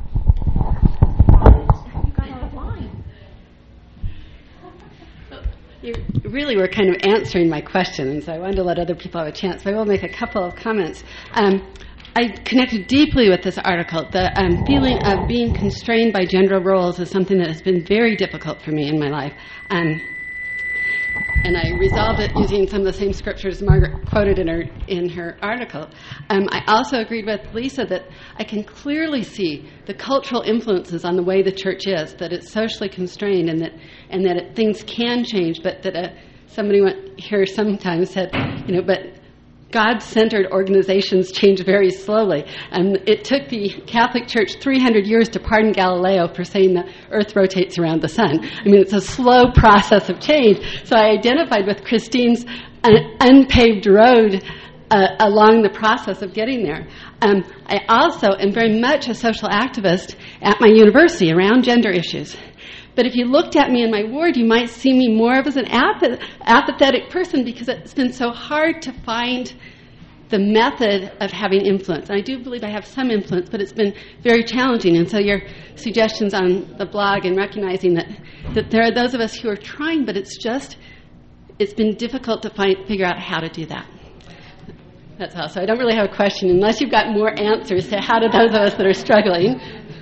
You really were kind of answering my question, and so I wanted to let other people have a chance. But I will make a couple of comments. Um, I connected deeply with this article. The um, feeling of being constrained by gender roles is something that has been very difficult for me in my life. Um, and I resolved it using some of the same scriptures Margaret quoted in her in her article. Um, I also agreed with Lisa that I can clearly see the cultural influences on the way the church is, that it's socially constrained, and that and that it, things can change, but that uh, somebody went here sometimes said, you know, but God-centered organizations change very slowly. And it took the Catholic Church three hundred years to pardon Galileo for saying the earth rotates around the sun. I mean, it's a slow process of change. So I identified with Christine's un- unpaved road uh, along the process of getting there. Um, I also am very much a social activist at my university around gender issues. But if you looked at me in my ward, you might see me more of as an apath- apathetic person, because it's been so hard to find the method of having influence. And I do believe I have some influence, but it's been very challenging. And so your suggestions on the blog and recognizing that, that there are those of us who are trying, but it's just, it's been difficult to find, figure out how to do that. That's all. So I don't really have a question, unless you've got more answers to how do those of us that are struggling.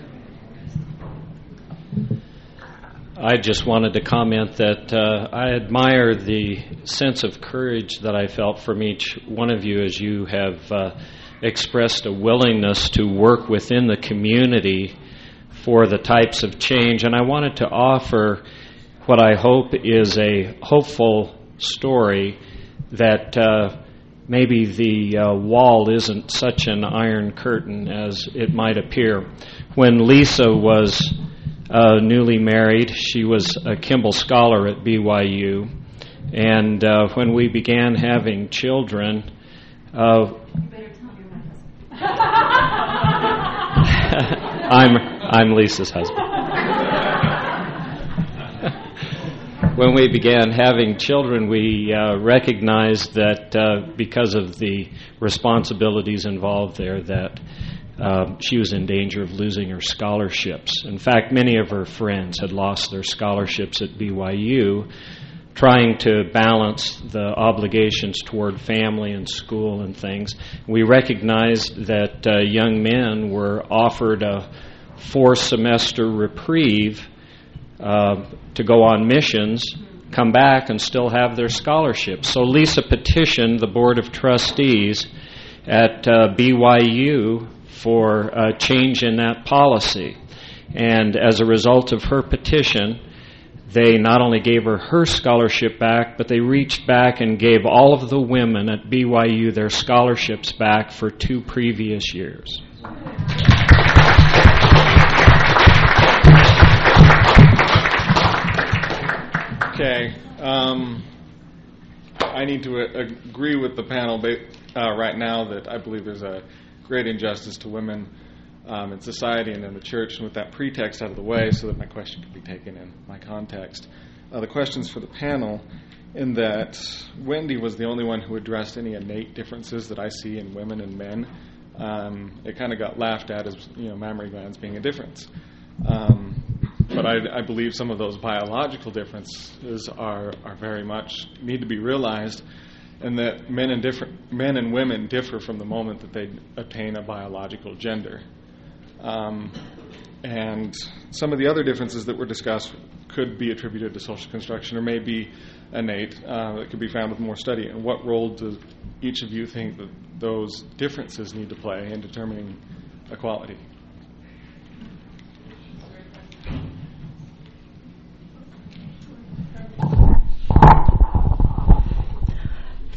I just wanted to comment that uh, I admire the sense of courage that I felt from each one of you as you have uh, expressed a willingness to work within the community for the types of change. And I wanted to offer what I hope is a hopeful story that uh, maybe the uh, wall isn't such an iron curtain as it might appear. When Lisa was Uh, newly married, she was a Kimball Scholar at B Y U, and uh, when we began having children, uh, I'm I'm Lisa's husband. When we began having children, we uh, recognized that uh, because of the responsibilities involved there, that Uh, she was in danger of losing her scholarships. In fact, many of her friends had lost their scholarships at B Y U, trying to balance the obligations toward family and school and things. We recognized that uh, young men were offered a four-semester reprieve uh, to go on missions, come back, and still have their scholarships. So Lisa petitioned the Board of Trustees at uh, B Y U for a change in that policy. And as a result of her petition, they not only gave her her scholarship back, but they reached back and gave all of the women at B Y U their scholarships back for two previous years. Okay. Um, I need to uh, agree with the panel ba- uh, right now that I believe there's a great injustice to women um, in society and in the church, and with that pretext out of the way so that my question can be taken in my context. Uh, the question's for the panel, in that Wendy was the only one who addressed any innate differences that I see in women and men. Um, it kind of got laughed at as, you know, mammary glands being a difference. Um, but I, I believe some of those biological differences are, are very much need to be realized, and that men and different men and women differ from the moment that they attain a biological gender. Um, and some of the other differences that were discussed could be attributed to social construction, or may be innate. Uh, that could be found with more study. And what role does each of you think that those differences need to play in determining equality?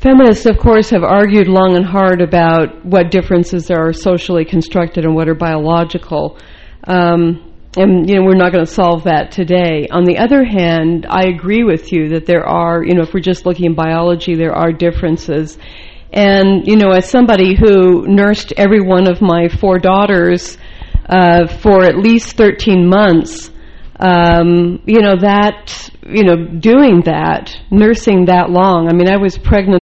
Feminists, of course, have argued long and hard about what differences are socially constructed and what are biological. Um, and, you know, we're not going to solve that today. On the other hand, I agree with you that there are, you know, if we're just looking at biology, there are differences. And, you know, as somebody who nursed every one of my four daughters uh, for at least thirteen months, um, you know, that, you know, doing that, nursing that long, I mean, I was pregnant